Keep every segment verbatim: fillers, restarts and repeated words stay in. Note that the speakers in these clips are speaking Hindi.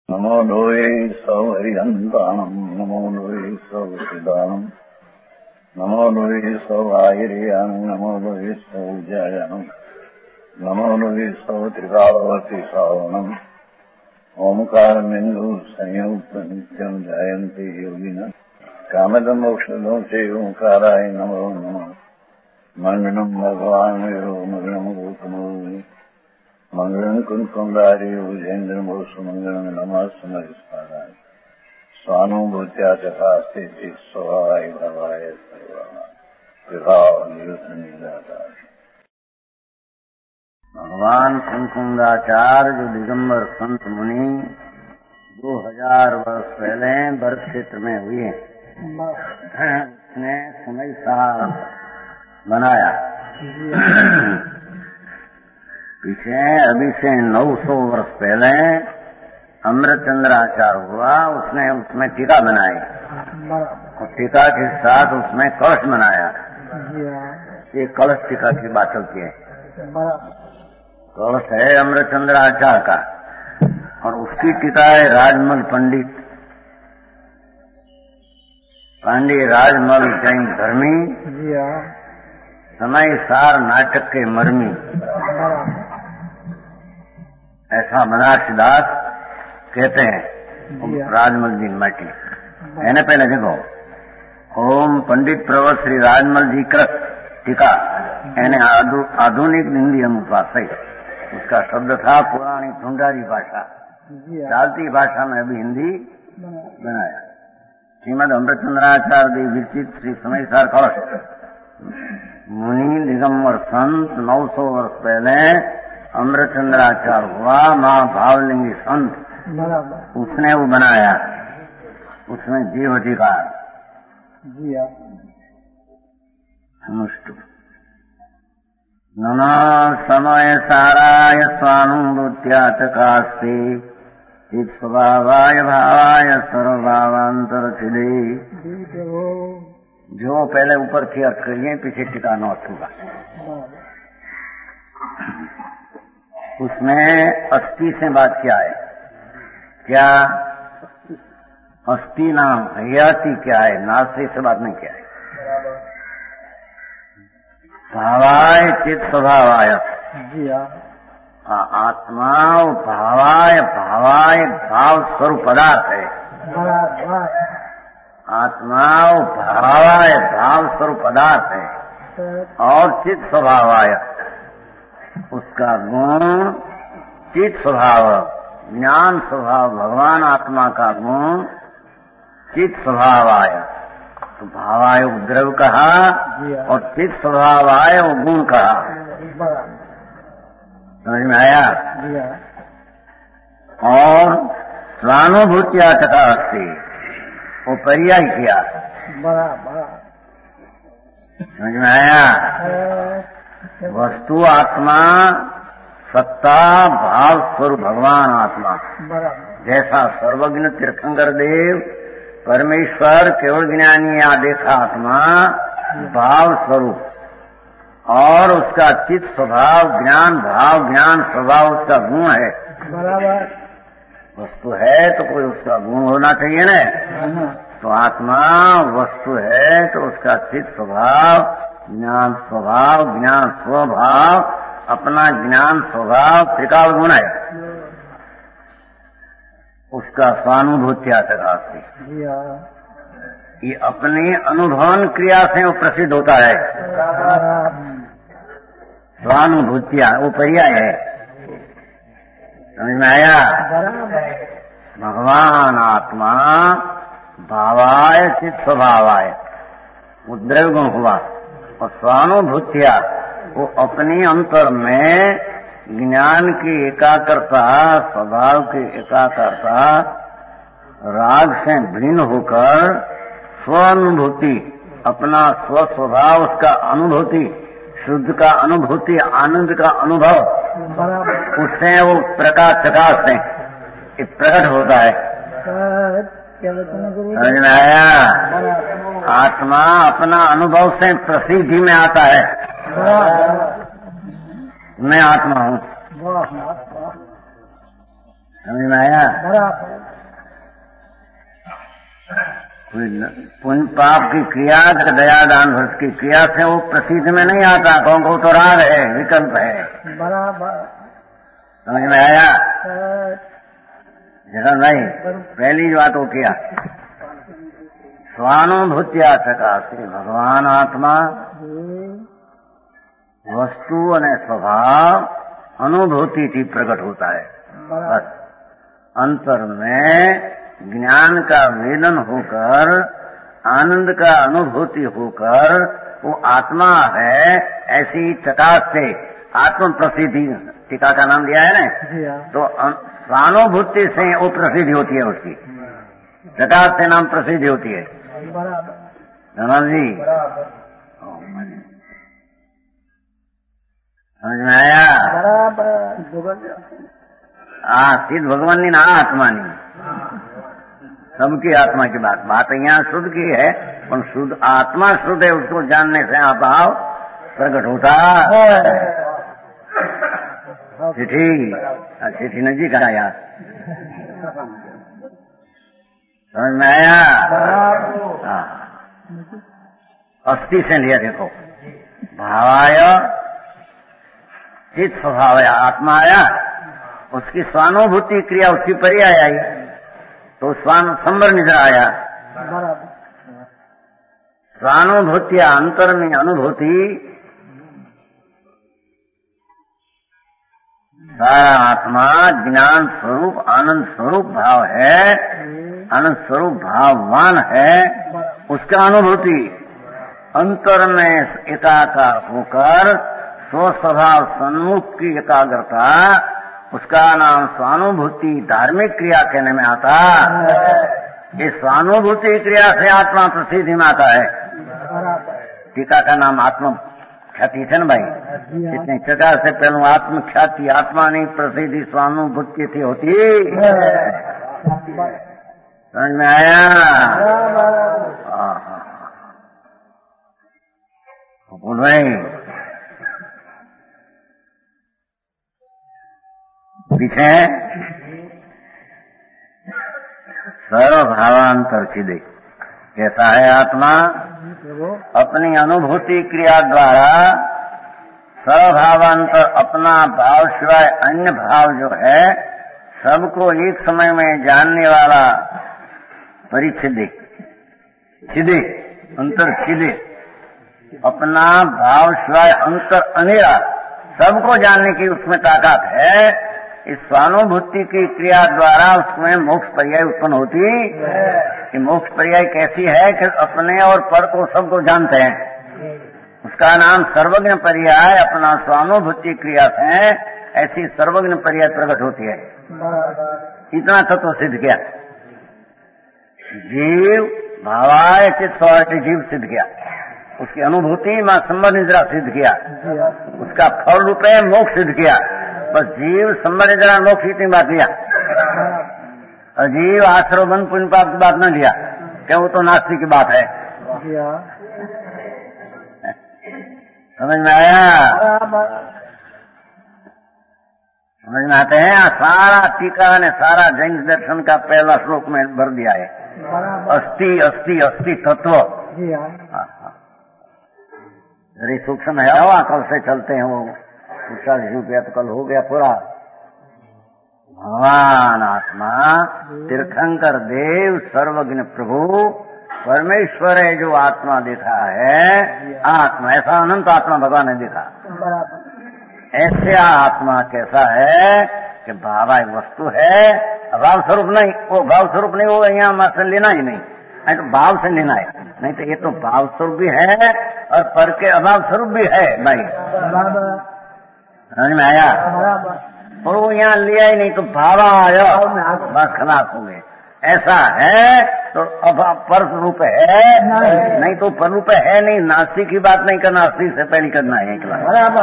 नमो लोये सौहरिहन्तानम् नमो लोये सौहृदानम् नमो लोये सौहायिर्यानम् नमो लोये सौजायानम् नमो लोये सौत्रिकावती सावनम् ओंकारमिन्दु संयुक्त नित्यम् जायन्ति योगिनः कामदम् मोक्षदम् च ओंकाराय नमो नमः मङ्गलम् भगवान् वीरो मङ्गलम् गौतमो मंगलम कुंकुमधारी भुजेन्द्र सुमंगलम नमः समरिस्मराय स्वानुभूत्या चकास्ते स्वभावाय भवाय भगवान कुंकुमदाचार्य जो दिगंबर संत मुनि दो हजार वर्ष पहले बर्फ क्षेत्र में हुए उसने समय साहब बनाया। पीछे अभी से नौ सौ वर्ष पहले अमृतचंद्राचार्य हुआ, उसने उसमें टीका बनाई और टीका के साथ उसमें कलश बनाया। ये कलश टीका की बात होती है। कलश है अमृतचंद्राचार्य का और उसकी टीका है राजमल पंडित पांडे राजमल जैन धर्मी समय सार नाटक के मर्मी। ऐसा बनारसी दास कहते हैं राजमल जी मटी है। पहले देखो ओम पंडित प्रवर श्री राजमल जी कृत टीका यानी आधुनिक हिंदी अनुपात है। उसका शब्द था पुरानी ढूंढारी भाषा, चालती भाषा में अभी हिंदी बनाया। श्रीमद अमृतचंद्राचार्य देव विरचित श्री समय सार कलश मुनि दिगंबर संत नौ सौ वर्ष पहले अमृतचंद्राचार्य हुआ, माँ भावलिंगी संत उसने वो बनाया। उसमें जीव अधिकार अनुष्टु नमः समय साराय स्वानुभूत्या चकास्ते चित् स्वभावाय भावाय सर्वभावांतर चिदे। जो पहले ऊपर की अर्थ करिए पीछे टिका न होगा। उसमें अस्थि से बात क्या है? क्या अस्थि नाम हयाती क्या है? नास्ति से बात नहीं क्या है। भावाय चित स्वभावाय आत्मा भावाय भावाय भाव स्वरूप पदार्थ है। आत्मा भावाय भाव स्वरूप पदार्थ है और चित स्वभावाय उसका गुण चित स्वभाव ज्ञान स्वभाव भगवान आत्मा का गुण चित स्वभाव आया तो भावाय द्रव्य कहा और चित स्वभाव आय वो गुण कहा। समझ में आया? और स्वानुभूतिया तथा अस्ति वो पर्याय किया। समझ में आया? वस्तु आत्मा सत्ता भाव स्वरूप भगवान आत्मा जैसा सर्वज्ञ तीर्थंकर देव परमेश्वर केवल ज्ञानी या देखा आत्मा भाव स्वरूप और उसका चित्त स्वभाव ज्ञान भाव ज्ञान स्वभाव उसका गुण है। वस्तु है तो कोई उसका गुण होना चाहिए ना। तो आत्मा वस्तु है तो उसका चित्त स्वभाव ज्ञान स्वभाव ज्ञान स्वभाव अपना ज्ञान स्वभाव त्रिकाल गुण है। उसका स्वानुभूत्या चकास्ति ये अपने अनुभवन क्रिया से वो प्रसिद्ध होता है। स्वानुभूत्या वो पर्याय है। समझ में आया? भगवान आत्मा भावाय चित स्वभावाय उद्रव गुण हुआ और स्वानुभूत्या वो अपने अंतर में ज्ञान की एकाग्रता स्वभाव की एकाग्रता राग से भिन्न होकर स्वानुभूति अपना स्व स्वभाव उसका अनुभूति शुद्ध का अनुभूति आनंद का अनुभव उससे वो प्रकाश प्रकाश से प्रकट होता है। समझ में आया? आत्मा अपना अनुभव से प्रसिद्धि में आता है। मैं आत्मा हूँ समझ में आया? बराबर। कोई पुण्य पाप की क्रिया, दया दान भक्त की क्रिया से वो प्रसिद्ध में नहीं आता, कौन को तो राग है, विकल्प है। बराबर। समझ में आया? जरा नहीं, पहली बात वो किया स्वानुभूत्या सकाशे भगवान आत्मा वस्तु અને स्वभाव अनुभूति थी प्रकट होता है। बस अंतर में ज्ञान का वेदन होकर, आनंद का अनुभूति होकर वो आत्मा है, ऐसी चकाश से आत्म प्रसिद्धि टीका का नाम दिया है ना, तो स्वानुभूति से वो प्रसिद्धि होती है, उसकी चकाश से नाम प्रसिद्धि होती है। धनंजय जी समझ में आया? हाँ, सिद्ध भगवान नी ना आत्मा नहीं, सबकी आत्मा की बात बात यहाँ शुद्ध की है, पर शुद्ध आत्मा शुद्ध है, उसको जानने से अभाव प्रकट होता है। चिट्ठी चिट्ठी नजीक आया, समझ में आया? अस्थि से लिया, देखो भावाय चित स्वभाव आत्मा आया, उसकी स्वानुभूति क्रिया उसकी पर्याय आई, तो स्वान संबर निद्रा आया। स्वानुभूतिया अंतर में अनुभूति, सारा आत्मा ज्ञान स्वरूप आनंद स्वरूप भाव है, आनंद स्वरूप भाववान है, उसका अनुभूति अंतर में एकाकार होकर स्वस्वभाव सन्मुख की एकाग्रता, उसका नाम स्वानुभूति धार्मिक क्रिया कहने में आता। ये स्वानुभूति क्रिया से आत्मा प्रसिद्धि में आता है। टीका का नाम आत्म ख्याति है ना भाई, इतने चका से पहले आत्म ख्याति, आत्मा नहीं प्रसिद्धि स्वानुभूति थी होती। समझ में आया? बोल भाई, पीछे सर्वभावांतर चिदे कैसा है आत्मा, अपनी अनुभूति क्रिया द्वारा सर्वभावांतर अपना भाव सिवाय अन्य भाव जो है सबको एक समय में जानने वाला परिच्छिदे, छिदे अंतर छिदे, अपना भाव सिवाय अंतर अनेरा सबको जानने की उसमें ताकत है। इस स्वानुभूति की क्रिया द्वारा उसमें मोक्ष पर्याय उत्पन्न होती है। कि मोक्ष पर्याय कैसी है कि अपने और पर को सबको जानते हैं, उसका नाम सर्वज्ञ पर्याय अपना स्वानुभूति क्रिया से ऐसी सर्वज्ञ पर्याय प्रकट होती है। इतना तत्व सिद्ध किया, जीव भावाय चित स्वभाव जीव सिद्ध किया, उसकी अनुभूति मां संबर निद्रा सिद्ध किया, उसका फल रूप है मोक्ष सिद्ध किया। बस जीव संबर निद्रा मोक्ष इतनी बात लिया, जीव आश्रव बंद पुण्य पाप की बात न लिया, क्या वो तो नास्तिक की बात है। समझ में आया? समझ में आते हैं? सारा टीका ने सारा जैन दर्शन का पहला श्लोक में भर दिया है, अस्थि अस्थि अस्थि तत्व। अरे सूक्ष्म है, हवा कल से चलते हैं वो उसका रुपया तो कल हो गया पूरा। भगवान आत्मा तीर्थंकर देव सर्वज्ञ प्रभु परमेश्वर है, जो आत्मा देखा है आत्मा, ऐसा अनंत आत्मा भगवान ने देखा। ऐसे आत्मा कैसा है कि भाव वस्तु है, अभाव स्वरूप नहीं, वो भाव स्वरूप नहीं, वो यहाँ मात्र लेना ही नहीं, तो भाव से लेना है, नहीं तो ये तो भाव स्वरूप भी है और पर के अभाव स्वरूप भी है भाई। समझ में आया? और वो यहाँ लिया ही नहीं तो भावा आया, बस खलास हो गए। ऐसा है तो अभाव पर रूप है नहीं, नहीं तो पर रूप है नहीं। नास्तिक की बात नहीं करना, अस्थि से पहले करना है एक लाख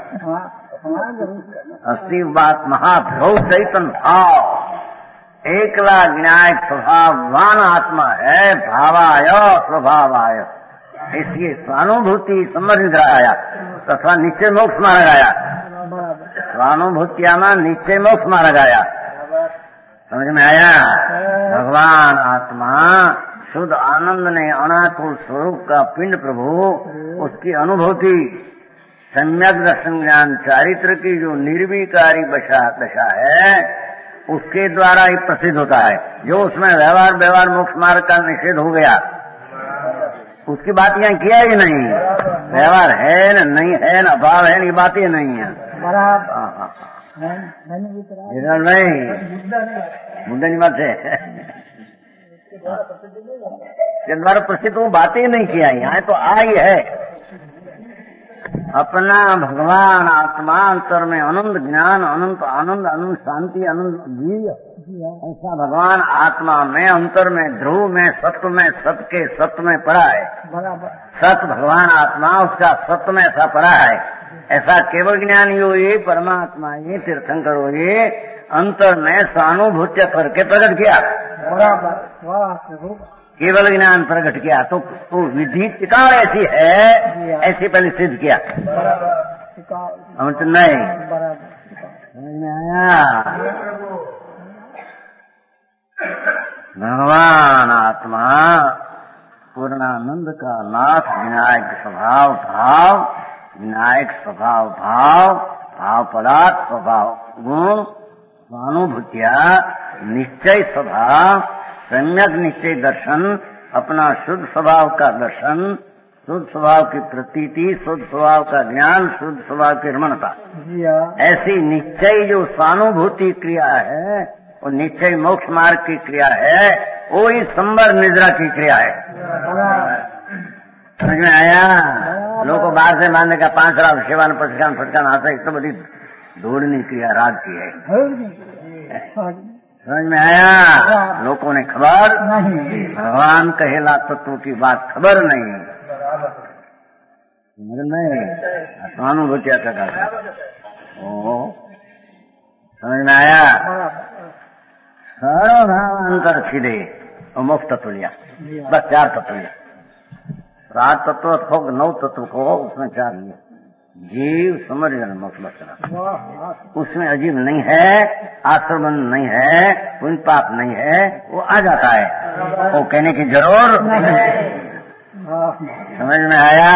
अस्थि बात महाभ्रव चैतन भाव एकला ज्ञाय स्वभाववान आत्मा है, भावाय स्वभावाय। इसलिए स्वानुभूति समझ आया तथा निश्चय मोक्ष मार्ग आया, स्वानुभूतिया में निश्चय मोक्ष मार्ग आया। समझ में आया? भगवान आत्मा शुद्ध आनंद ने अनाकुल स्वरूप का पिंड प्रभु, उसकी अनुभूति सम्यक दर्शन ज्ञान चारित्र की जो निर्विकारी दशा दशा है, उसके द्वारा ही प्रसिद्ध होता है। जो उसमें व्यवहार व्यवहार मोक्ष मार्ग का निषेध हो गया, उसकी बात यहाँ किया ही नहीं। व्यवहार है न नहीं है, न अभाव है, ये बातें नहीं है। नहीं मुद्दा नहीं बात है, के द्वारा प्रसिद्ध वो बातें नहीं किया। यहाँ तो आई है अपना भगवान आत्मा अंतर में अनंत ज्ञान, अनंत आनंद, अनंत शांति, अनंत वीर्य, ऐसा भगवान आत्मा में अंतर में ध्रुव में सत्व में सत्य के सत्य में पड़ा है। सत्य भगवान आत्मा उसका सत्य में ऐसा पड़ा है। ऐसा केवल ज्ञान यो ये परमात्मा ये तीर्थंकर हो ये अंतर में सहानुभूत्य करके प्रकट किया। केवल ज्ञान प्रकट किया तो, तो विधि टिका ऐसी है, ऐसी पहले सिद्ध किया। हम तो नहीं समझ में आया। भगवान आत्मा पूर्णानंद का नाथ, विनायक स्वभाव भाव, विनायक स्वभाव भाव, भाव पदार्थ स्वभाव गुण, स्वानुभूतिया निश्चय स्वभाव, सम्यक निश्चय दर्शन, अपना शुद्ध स्वभाव का दर्शन, शुद्ध स्वभाव की प्रतीति, शुद्ध स्वभाव का ज्ञान, शुद्ध स्वभाव की रमणता, ऐसी निश्चय जो स्वानुभूति क्रिया है, वो निश्चय मोक्ष मार्ग की क्रिया है, वो ही संबर निद्रा की क्रिया है। समझ में आया? लोग को बाहर से मानने का पांच रात सेवान पटकान फटकान आता है, तो बड़ी दौड़नी क्रिया राग की है। समझ में आया? लोगों ने खबर नहीं, भगवान कहेला तत्व की बात खबर नहीं। समझ नहीं स्वानुभूतिया का ओ समझ में आया? सर्वभावांतर छिदे और मोक्ष तत्व लिया, बस चार तत्व लिया। आठ तत्व थोक नौ तत्व को उसमें चार लिया। जीव समझ मोक्ष बचना उसमें अजीब नहीं है, आश्रम नहीं है, पुण्य पाप नहीं है, वो आ जाता है, वो कहने की जरूर नहीं। समझ में आया?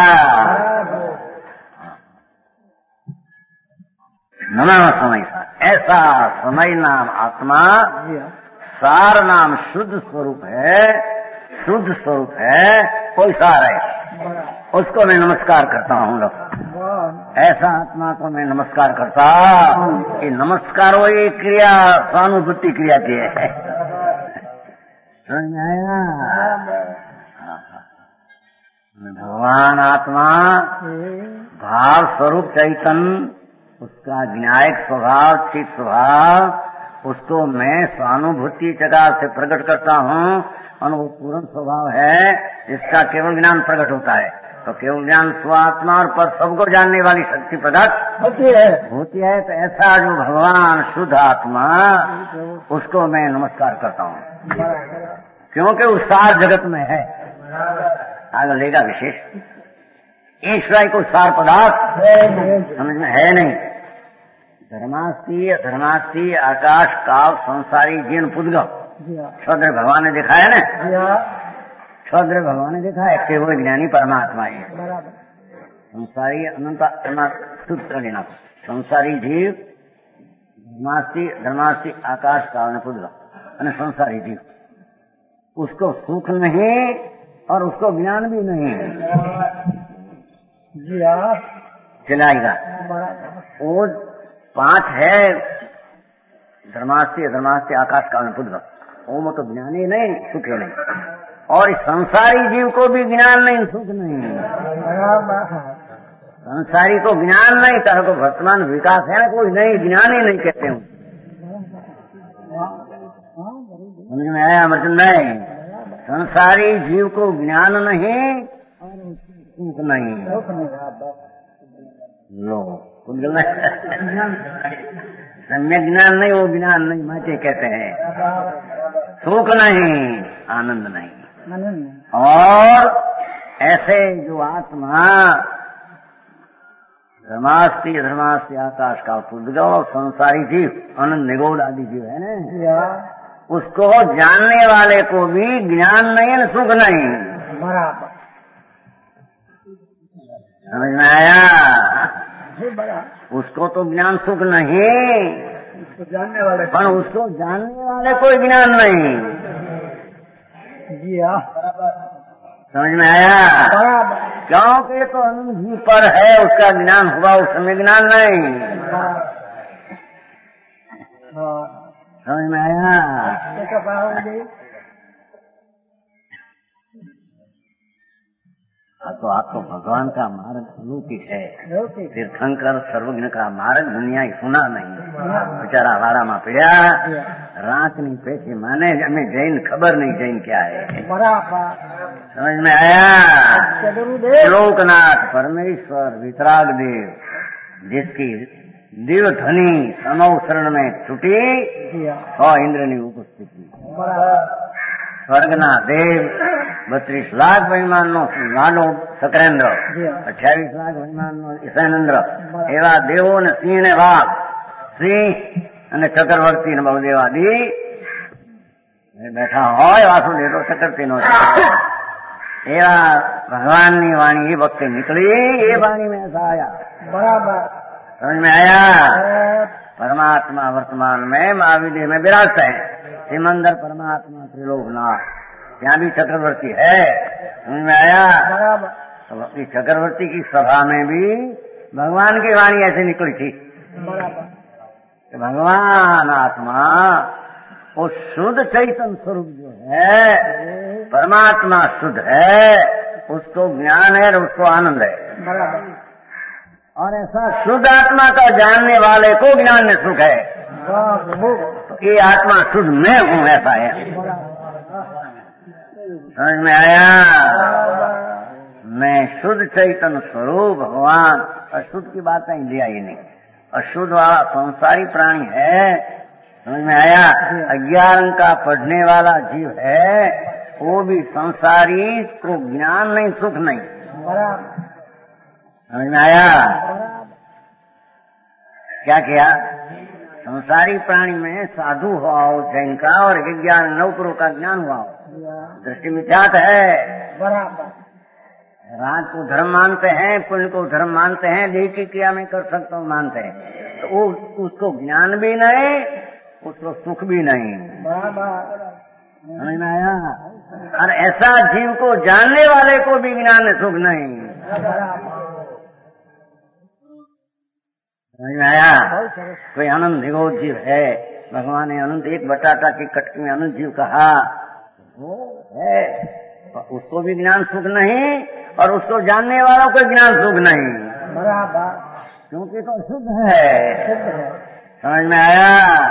नमः समय सा, ऐसा समय नाम आत्मा, सार नाम शुद्ध स्वरूप है, शुद्ध स्वरूप है, कोई सार है, उसको मैं नमस्कार करता हूँ। लोग ऐसा आत्मा को मैं नमस्कार करता कि नमस्कार वही क्रिया स्वानुभूति क्रिया की है। समझ में आया? भगवान आत्मा भाव स्वरूप चैतन्य, उसका विनायक स्वभाव चित स्वभाव, उसको मैं स्वानुभूति जगह से प्रकट करता हूँ। अनुभव पूर्ण स्वभाव है, इसका केवल ज्ञान प्रकट होता है। तो केवल ज्ञान स्वात्मा और पर सबको जानने वाली शक्ति प्रकट होती है होती है तो ऐसा जो भगवान शुद्ध आत्मा, उसको मैं नमस्कार करता हूँ, क्योंकि उस सार जगत में है। आगे लेगा विशेष ईश्वर को सार पदार्थ समझ में है नहीं। धर्मास्ती अधर्मास्ती आकाश काल संसारी जीर्ण पुद्गल छद्र भगवान ने दिखाया ना, छद्र भगवान ने देखा है केवल ज्ञानी परमात्मा है। संसारी अनंत सूत्र लेना, संसारी जीव धर्मास्ती धर्मास्ती आकाश काल ने पुद्गल संसारी जीव, उसको सुख नहीं और उसको ज्ञान भी नहीं चलाएगा। वो पांच है धर्मास्ती धर्मास्ती आकाश काल में पुद्गल, वो तो ज्ञान ही नहीं सुख ही नहीं, और इस संसारी जीव को भी ज्ञान नहीं सुख नहीं। संसारी को ज्ञान नहीं, तरह को वर्तमान विकास है ना, कोई नहीं ज्ञान ही नहीं कहते हूँ। समझ में आया? मतलब नहीं, संसारी जीव को ज्ञान नहीं और सुख नहीं। लो सम्यक ज्ञान नहीं, वो ज्ञान नहीं माचे कहते हैं। सुख नहीं, आनंद नहीं। और ऐसे जो आत्मा धर्मास्ती धर्मास्ती आकाश का पुद्गल संसारी जीव अनंत निगोद आदि जीव है ना, उसको जानने वाले को भी ज्ञान नहीं न सुख नहीं। बराबर समझ में आया? बराबर उसको तो ज्ञान सुख नहीं, उसको जानने वाले पर उसको जानने वाले कोई ज्ञान नहीं। जी हाँ समझ में आया? बराबर क्योंकि तो अनंत जी पर है, उसका ज्ञान हुआ, उस समय ज्ञान नहीं। समझ में आया? तो आप तो भगवान का मार्ग अलौकिक है। तीर्थंकर सर्वज्ञ का मार्ग दुनिया ही सुना नहीं। बेचारा वाड़ा में पड़ा रात नहीं पैसे माने, हमें जैन खबर नहीं जैन क्या है। समझ में आया? लोकनाथ परमेश्वर वितराग देव जिसकी दिव्य ध्वनि सनौ शरण में छुटी सौ इंद्र ने उपस्थिति। स्वर्गना देव बत्रीस लाख મહિમાન નો નાનો સકરેન્દ્ર, અઠ્યાવીસ લાખ મહિમાન નો ઈશાનેન્દ્ર, એવા દેવો ને સિંહ ને વાઘ, સિંહ અને ચક્રવર્તી ને બહુદેવાદી બેઠા હોય વાસુદેવ ચક્રવર્તી નો એવા ભગવાનની વાણી એ વખતે નીકળી, એ વાણી में ऐसा आया। बराबर समझ में आया? परमात्मा वर्तमान में महाविदेह में विराजते हैं। सिमंदर परमात्मा त्रिलोकनाथ, यहाँ भी चक्रवर्ती है। समझ में आया? तो इस चक्रवर्ती की सभा में भी भगवान की वाणी ऐसे निकली थी। तो भगवान आत्मा वो शुद्ध चैतन्य स्वरूप जो है, परमात्मा शुद्ध है, उसको ज्ञान है और उसको आनंद है। और ऐसा शुद्ध आत्मा का जानने वाले को ज्ञान में सुख है। तो ये आत्मा शुद्ध मैं हूँ, ऐसा है। समझ में आया? मैं शुद्ध चैतन्य स्वरूप भगवान। अशुद्ध की बात नहीं लिया ही नहीं। अशुद्ध वाला संसारी प्राणी है। समझ में आया? अज्ञान का पढ़ने वाला जीव है, वो भी संसारी को ज्ञान नहीं सुख नहीं। समझ में आया? क्या किया? संसारी प्राणी में साधु हुआ हो जैन का और विज्ञान नौकरों का ज्ञान हुआ हो, दृष्टि मिथ्यात है। राज को धर्म मानते हैं, पुण्य को धर्म मानते हैं, देह की क्रिया में कर सकता हूँ मानते हैं, तो वो उसको ज्ञान भी नहीं, उसको सुख भी नहीं। समझ में आया? और ऐसा जीव को जानने वाले को भी ज्ञान सुख नहीं। समझ में आया? कोई अनंत निगोद जीव है, भगवान ने अनंत एक बटाटा की कटकी में अनंत जीव कहा, वो है, उसको भी ज्ञान सुख नहीं और उसको जानने वालों को ज्ञान सुख नहीं। बराबर, क्योंकि तो शुद्ध है। समझ में आया?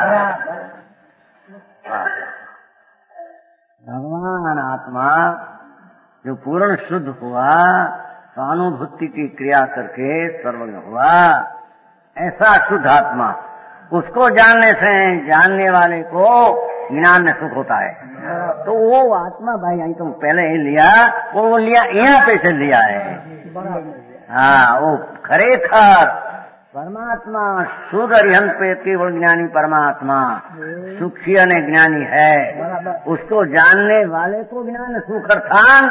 भगवान आत्मा जो पूर्ण शुद्ध हुआ, स्वानुभूति की क्रिया करके सर्वज्ञ हुआ, ऐसा शुद्ध आत्मा, उसको जानने से जानने वाले को ज्ञान में सुख होता है। तो वो आत्मा भाई यही तो पहले ही लिया, वो लिया यहाँ पे से लिया है। हाँ, वो खरेखर परमात्मा शुद्ध अरिहंत पे केवल ज्ञानी परमात्मा सुखी अने ज्ञानी है। उसको जानने वाले को ज्ञान सुख अर्थान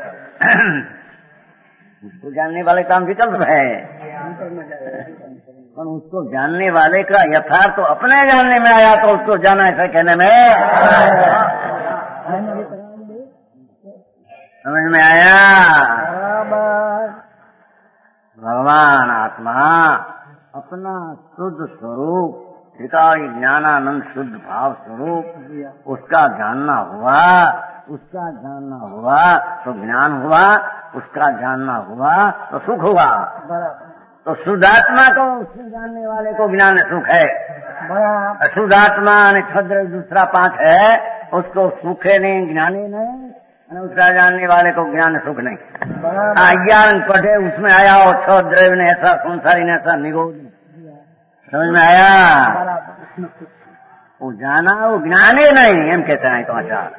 उसको जानने वाले का विकल्प है, पर उसको जानने वाले का यथार्थ तो अपने जानने में आया, तो उसको जाना ऐसा कहने में समझ में आया? भगवान आत्मा अपना शुद्ध स्वरूप, त्रिकाली ज्ञानानंद शुद्ध भाव स्वरूप, उसका जानना हुआ, उसका जानना हुआ तो ज्ञान हुआ, उसका जानना हुआ तो सुख हुआ। तो शुद्धात्मा को उससे जानने वाले को ज्ञान सुख है। शुद्धात्मा ने छद्र दूसरा पांच है, उसको सुखे नहीं, ज्ञानी नहीं, उसका जानने वाले को ज्ञान सुख नहीं। अज्ञान पढ़े उसमें आया और छद्र ने ऐसा, संसारी ने ऐसा निगोद। समझ में आया? वो जाना वो ज्ञानी नहीं, एम कहते हैं तो आचार।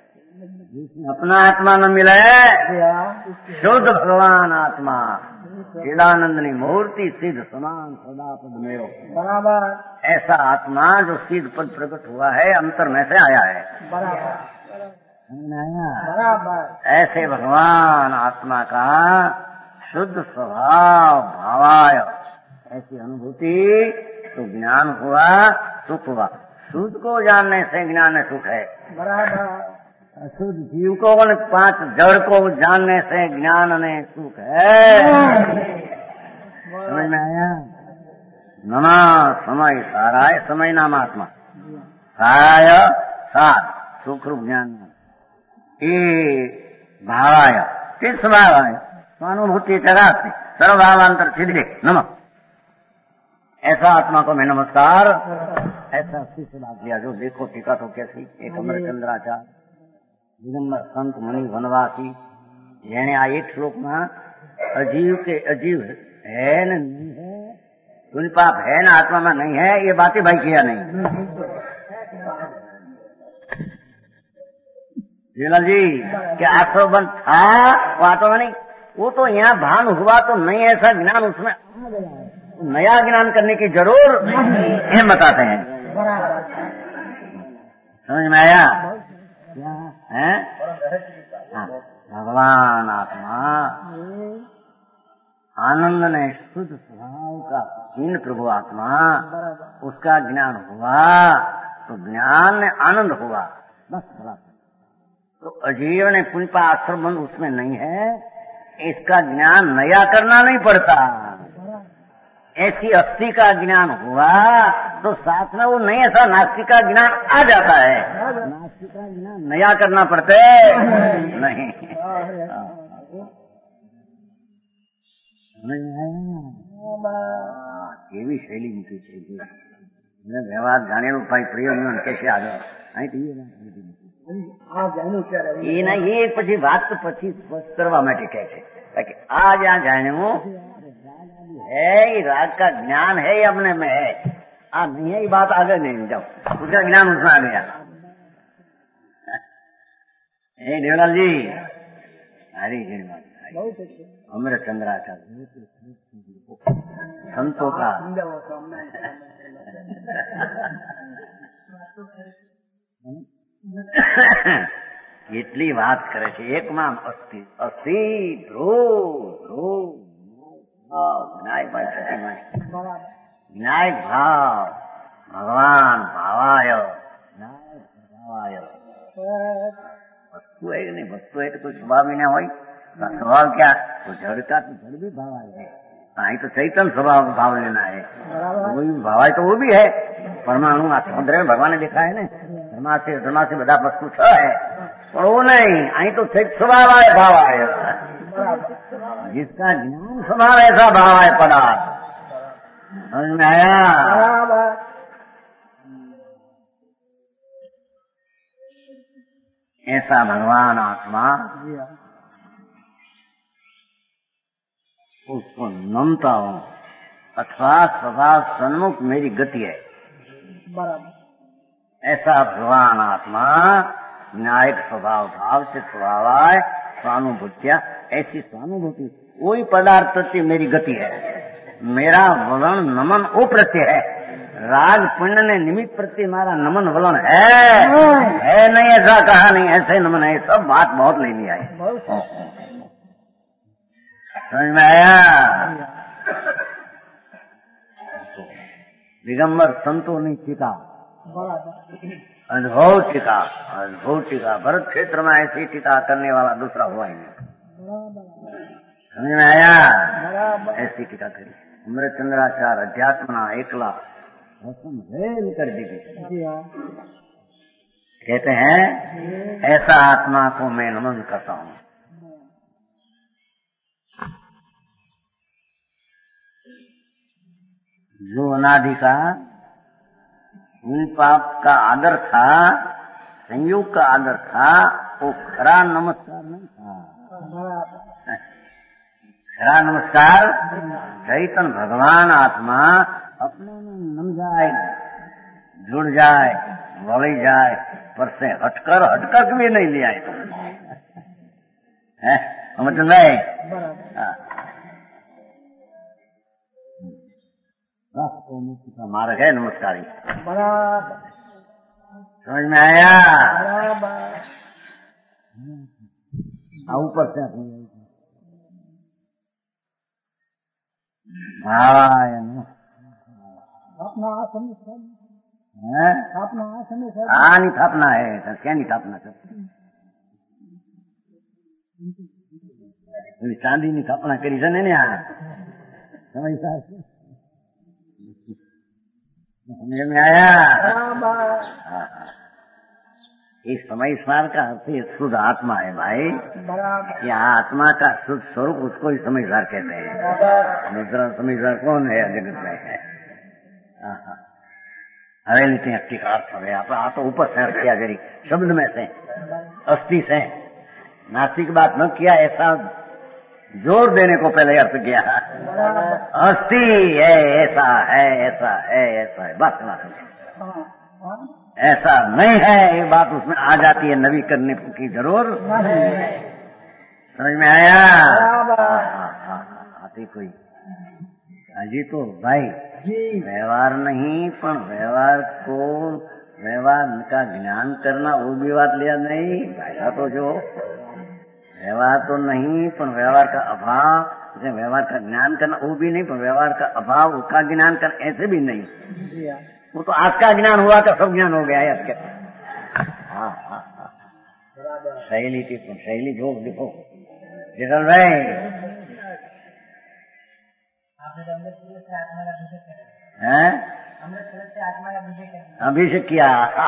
अपना आत्मा न मिले शुद्ध भगवान आत्मा, चिदानंदनी मूर्ति सिद्ध समान सदा पद मेरो। बराबर ऐसा आत्मा जो सिद्ध पद प्रकट हुआ है अंतर में से आया है। बराबर आया बराबर ऐसे भगवान आत्मा का शुद्ध स्वभाव भावाय ऐसी अनुभूति तो ज्ञान हुआ सुख हुआ। शुद्ध को जानने से ज्ञान में सुख है। बराबर शुद्ध जीव को पांच जड़ को जानने से ज्ञान में सुख है। समझ में आया? नमा समय साराय समय नाम आत्मा साराय सात सुख रूप ज्ञान ये भावाय किस भावाय स्वानुभूति जगाते सर्वभावांतर छिद्रे नमः। ऐसा आत्मा को मैं नमस्कार ऐसा शिष्य बात लिया जो देखो टीका तो कैसी एक अमरचंद्राचार्य दिगंबर संत मुनि वनवासी जेने आ एक श्लोक में अजीव के अजीव है न नहीं है पुण्य पाप है न आत्मा में नहीं है ये बातें भाई किया नहीं। जीलाल जी क्या आश्रवबंध था वो आत्मा में नहीं वो तो यहाँ भान हुआ तो नहीं ऐसा ज्ञान उसमें नया ज्ञान करने की जरूर ये बताते हैं। समझ में आया? है भगवान आत्मा आनंद ने शुद्ध स्वभाव का हीन प्रभु आत्मा उसका ज्ञान हुआ तो ज्ञान ने आनंद हुआ बस। तो अजीव ने पुण्य आश्रम उसमें नहीं है इसका ज्ञान नया करना नहीं पड़ता। ऐसी अस्थि का ज्ञान हुआ तो साथ में वो नहीं ऐसा नास्तिक का ज्ञान आ जाता है। नास्तिक का ज्ञान नया करना पड़ता है नहीं। કેવી શૈલી મૂકી છે વ્યવહાર જાણેલું ભાઈ પ્રિય કેસે આગળ એ ના એ પછી વાત તો પછી સ્પષ્ટ કરવા માટે કહે છે कि आज यहाँ जाने है ये राग का ज्ञान है ये अपने में है आ नहीं है ये बात आगे नहीं जाओ उसका ज्ञान उसमें आ गया। देवलाल जी हरी अमरचंद्राचार्य संतों का એટલી વાત કરે છે એકમાં અસ્થિ અસ્થિ ધ્રુવ ધ્રુવ ન્યાય ન્યાય ભાવ ભગવાન ભાવાય ન્યાય ભાવાય વસ્તુ है नहीं वस्तु है तो कोई स्वभाव ही ना हो स्वभाव क्या तो जड़ का तो जड़ भी भाव है आई तो चैतन्य स्वभाव भाव लेना है वो भी भाव है तो वो भी है परमाणु समुद्र में भगवान ने देखा है ना धर्मा से धर्मा से बड़ा वस्तु छ है पर वो नहीं आई तो स्वभाव आए भाव आए जिसका ज्ञान स्वभाव ऐसा भाव है पदार्थ समझ में आया। ऐसा भगवान आत्मा उसको नमता हूँ अथवा स्वभाव सन्मुख मेरी गति है ऐसा भगवान आत्मा न्यायिक स्वभाव भाव से स्वभाव आए स्वानुभूतिया ऐसी स्वानुभूति वही पदार्थ प्रति मेरी गति है। मेरा वलन नमन वो प्रत्यय है राग पुण्य ने निमित्त प्रति हमारा नमन वलन है है नहीं ऐसा कहा नहीं ऐसे नमन है सब बात बहुत ले लिया है समझ में आया। दिगंबर संतों ने टीका अद्भुत टीका अद्भुत टीका भरत क्षेत्र में ऐसी टीका करने वाला दूसरा हुआ ही नहीं। समझ में आया? ऐसी टीका करी अमरचंद्राचार्य अध्यात्मना एकला रेल कर दी गई। कहते हैं ऐसा आत्मा को मैं नमन करता हूँ जो अनादि का पुण्य पाप का आदर था संयोग का आदर था वो खरा नमस्कार नहीं था। खरा नमस्कार चैतन्य भगवान आत्मा अपने में नम जाए जुड़ जाए वही जाए पर से हटकर हटकर भी नहीं ले आए तुम समझ नहीं वो मुक्ति का मार्ग है। नमस्कारी। बराबर समझ में आया? बराबर ऊपर से भावाय नमः। अपना आसन है अपना आसन हाँ नहीं थापना है तो क्या नहीं थापना सब चांदी नहीं थापना करी से नहीं आ समझ समझ में आया? इस समय स्मार का अर्थ शुद्ध आत्मा है भाई। बराबर यह आत्मा का शुद्ध स्वरूप उसको ही समझदार कहते हैं। दूसरा समझदार कौन है जगत में है? હવે લીધે હકીકત અર્થ હવે આપણે આ તો ऊपर से अर्थ किया जरी शब्द में से अस्थि से नास्तिक बात न किया ऐसा जोर देने को पहले अर्थ किया। अस्थि है ऐसा है ऐसा है ऐसा है बस ऐसा नहीं है ये बात उसमें आ जाती है। नवी करने की जरूर समझ में आया? आती कोई हजी तो भाई व्यवहार नहीं पर व्यवहार को व्यवहार का ज्ञान करना वो भी बात लिया नहीं भाई। तो जो व्यवहार तो नहीं पर व्यवहार का अभाव व्यवहार का ज्ञान करना वो भी नहीं पर व्यवहार का अभाव उसका ज्ञान करना ऐसे भी नहीं। वो तो आज का ज्ञान हुआ का सब ज्ञान हो गया है इसके। हाँ हाँ हाँ शैली थी तो शैली जो देखो जिधर भाई अभिषेक किया।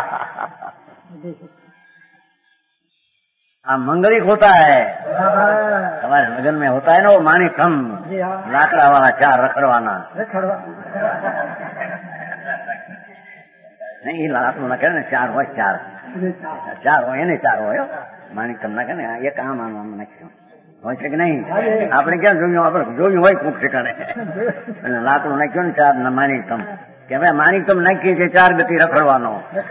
हाँ मंगलिक होता है हमारे लगन में होता है ना वो माणिक हम लाकड़ा वाला चार रखड़वाना नहीं लाकड़ू ना करे चार हो चार चार हो ने चार हो माणिक कम ना करे ये काम आम नाख्યું હોય છે કે નહીં? આપણે ક્યાં જોયું? આપણે જોયું હોય કોક ઠેકાણે લાકડું નાખ્યું ને ચાર માણિકતમ કે ભાઈ માણિકતમ નાખીએ છીએ ચાર ગતિ રખડવાનો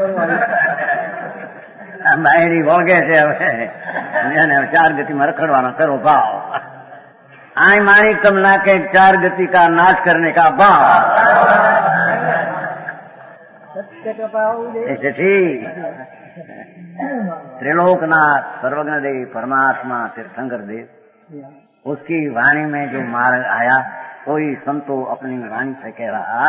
બાયરી વળગે છે હવે ચાર ગતિમાં રખડવાનો કરો ભાવ। આ માણિકતમ નાખે ચાર ગતિ का नाश करने का भाव ऐसे ठीक त्रिलोकनाथ सर्वज्ञ देव परमात्मा तीर्थंकर देव उसकी वाणी में जो मार्ग आया कोई संतो अपनी वाणी से कह रहा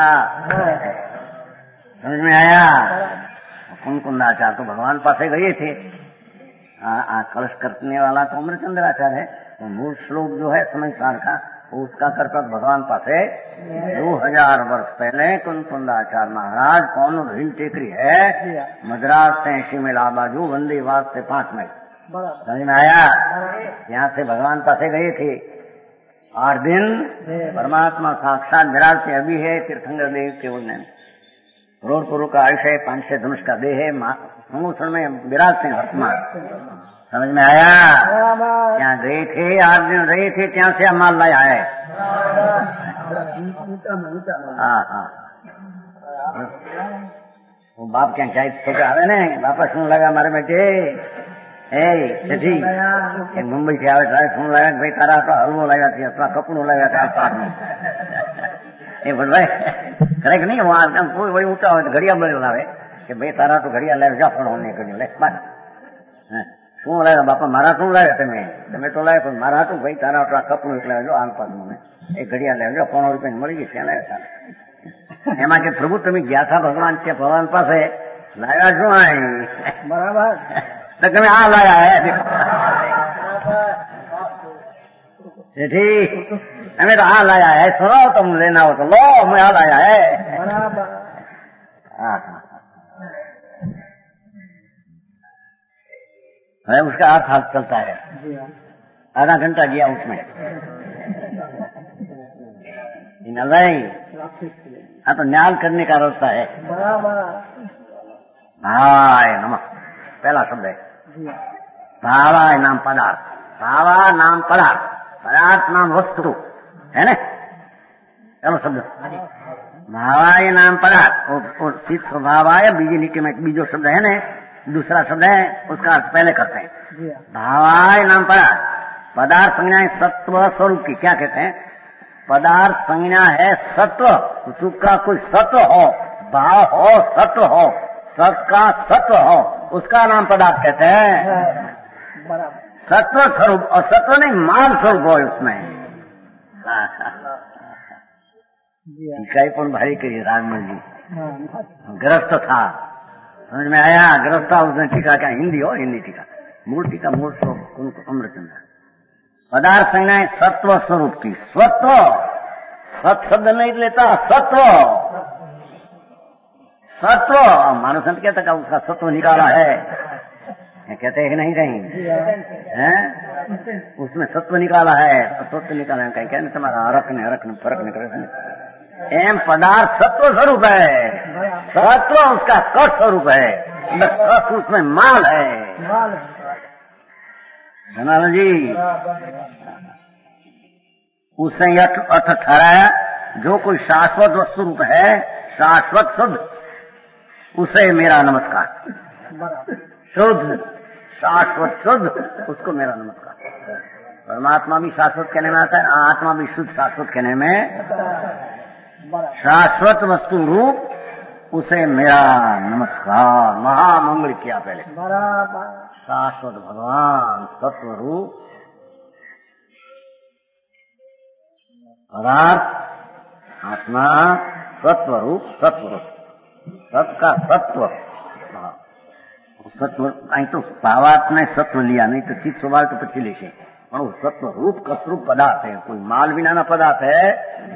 समझ में आया? कुंकुंदाचार्य तो भगवान पासे गए थे। आ, आ, कलश करने वाला तो अमरचंद्राचार्य है तो मूल श्लोक जो है समझदार का उसका कर्तव्य भगवान पासे दो हजार वर्ष पहले कुंकुंदाचार्य महाराज कौन हिल टेकरी है मद्रास से शिमला बाजू वंदे वास से पांच माइल समझ में आया? यहाँ से भगवान पासे गए थे आठ दिन परमात्मा साक्षात विराट से अभी है तीर्थंकर देव के उन्नयन करोड़ करोड़ का आयुष है पांच छह धनुष का देह है संगोषण में विराट से हर्तमान समझ में आया? ત્યાં गए थे आठ दिन रहे थे ત્યાં से माल लाया है। हाँ हाँ वो बाप क्या क्या छोटा आवे ने बापा શું लगा मारे बेटे ए सेठी एक मुंबई से आवे तारे શું लगा भाई तारा तो हलवो लगा थी अथवा कपड़ो लगा था पाक में ए बोल भाई करे कि नहीं वहां कोई वही उठा हो तो घड़िया बोले लावे कि भाई तारा तो घड़िया ले जा पण होने के लिए बस શું લાગે બાપા મારા શું લાગે તમે તમે તો લાગે પણ મારા હતું ભાઈ તારા કપડું એટલે જો આમ પાસ મને એક ઘડિયા લેજો પોણો રૂપિયા મળી ગઈ ત્યાં લાવ્યા એમાં કે પ્રભુ તમે ગયા था ભગવાન કે ભગવાન પાસે લાવ્યા શું આય बराबर તો તમે આ લાયા હે ठीक તમે તો આ લાયા है सुनो तुम लेना हो तो लो मैं आ लाया है बराबर हाँ हाँ है उसका अर्थ हाथ चलता है आधा घंटा गया उसमें नहीं हाँ तो न्याल करने का रास्ता है। भावाय नमः पहला शब्द है भावाय नाम पदार्थ भावा नाम पदार्थ पदार्थ नाम वस्तु है ना चलो शब्द भावाय नाम पदार्थ स्वभावाय बीजी लिखे में बीजो शब्द है ना दूसरा शब्द है उसका अर्थ पहले करते हैं भावाय नाम पदार्थ पदार्थ संज्ञा सत्व स्वरूप की क्या कहते हैं पदार्थ संज्ञा है सत्व, सुख का कोई सत्व हो, भाव हो, सत्व हो, सत का सत्व हो, उसका नाम पदार्थ कहते हैं। बराबर सत्व स्वरूप, और सत्व नहीं माल स्वरूप हो उसमें। टीका पण भारी करी राजमल जी, ग्रस्त था, समझ में आया? ग्रस्त था, उसने टीका क्या हिंदी हो, हिंदी टीका, मूल टीका मूल स्वरूप उनको अमृतचंद्र। पदार्थ संज्ञा है सत्व स्वरूप की, स्वत्व, सत शब्द नहीं लेता, सत्व, सत्व। मानव संत कहता का उसका सत्व निकाला है, कहते हैं कि नहीं कहीं हैं? उसमें सत्व निकाला है, सत्व निकाला है, कहीं कहने तुम्हारा अरक ने अरक ने फर्क नहीं करे। एम पदार्थ सत्व स्वरूप है, सत्व उसका कट स्वरूप है, कट उसमें माल है। जी उसने यह अर्थ ठहराया, जो कोई शाश्वत वस्तु रूप है, शाश्वत शुद्ध, उसे मेरा नमस्कार। शुद्ध शाश्वत शुद्ध, उसको मेरा नमस्कार। परमात्मा भी शाश्वत कहने में आता है, आत्मा भी शुद्ध शाश्वत कहने में। शाश्वत वस्तु रूप, उसे मेरा नमस्कार। महामंगल किया पहले। शाश्वत भगवान सत्व रूप पदार्थ आत्मा सत्व रूप, सत्व रूप सत का सत्व, सत्व અહીં તો ભાવાર્થને સત્વ लिया, नहीं तो चित्त स्वभाव तो પછી લેશે, પણ वो सत्व रूप कसरूप पदार्थ है, कोई माल बिना ना पदार्थ है।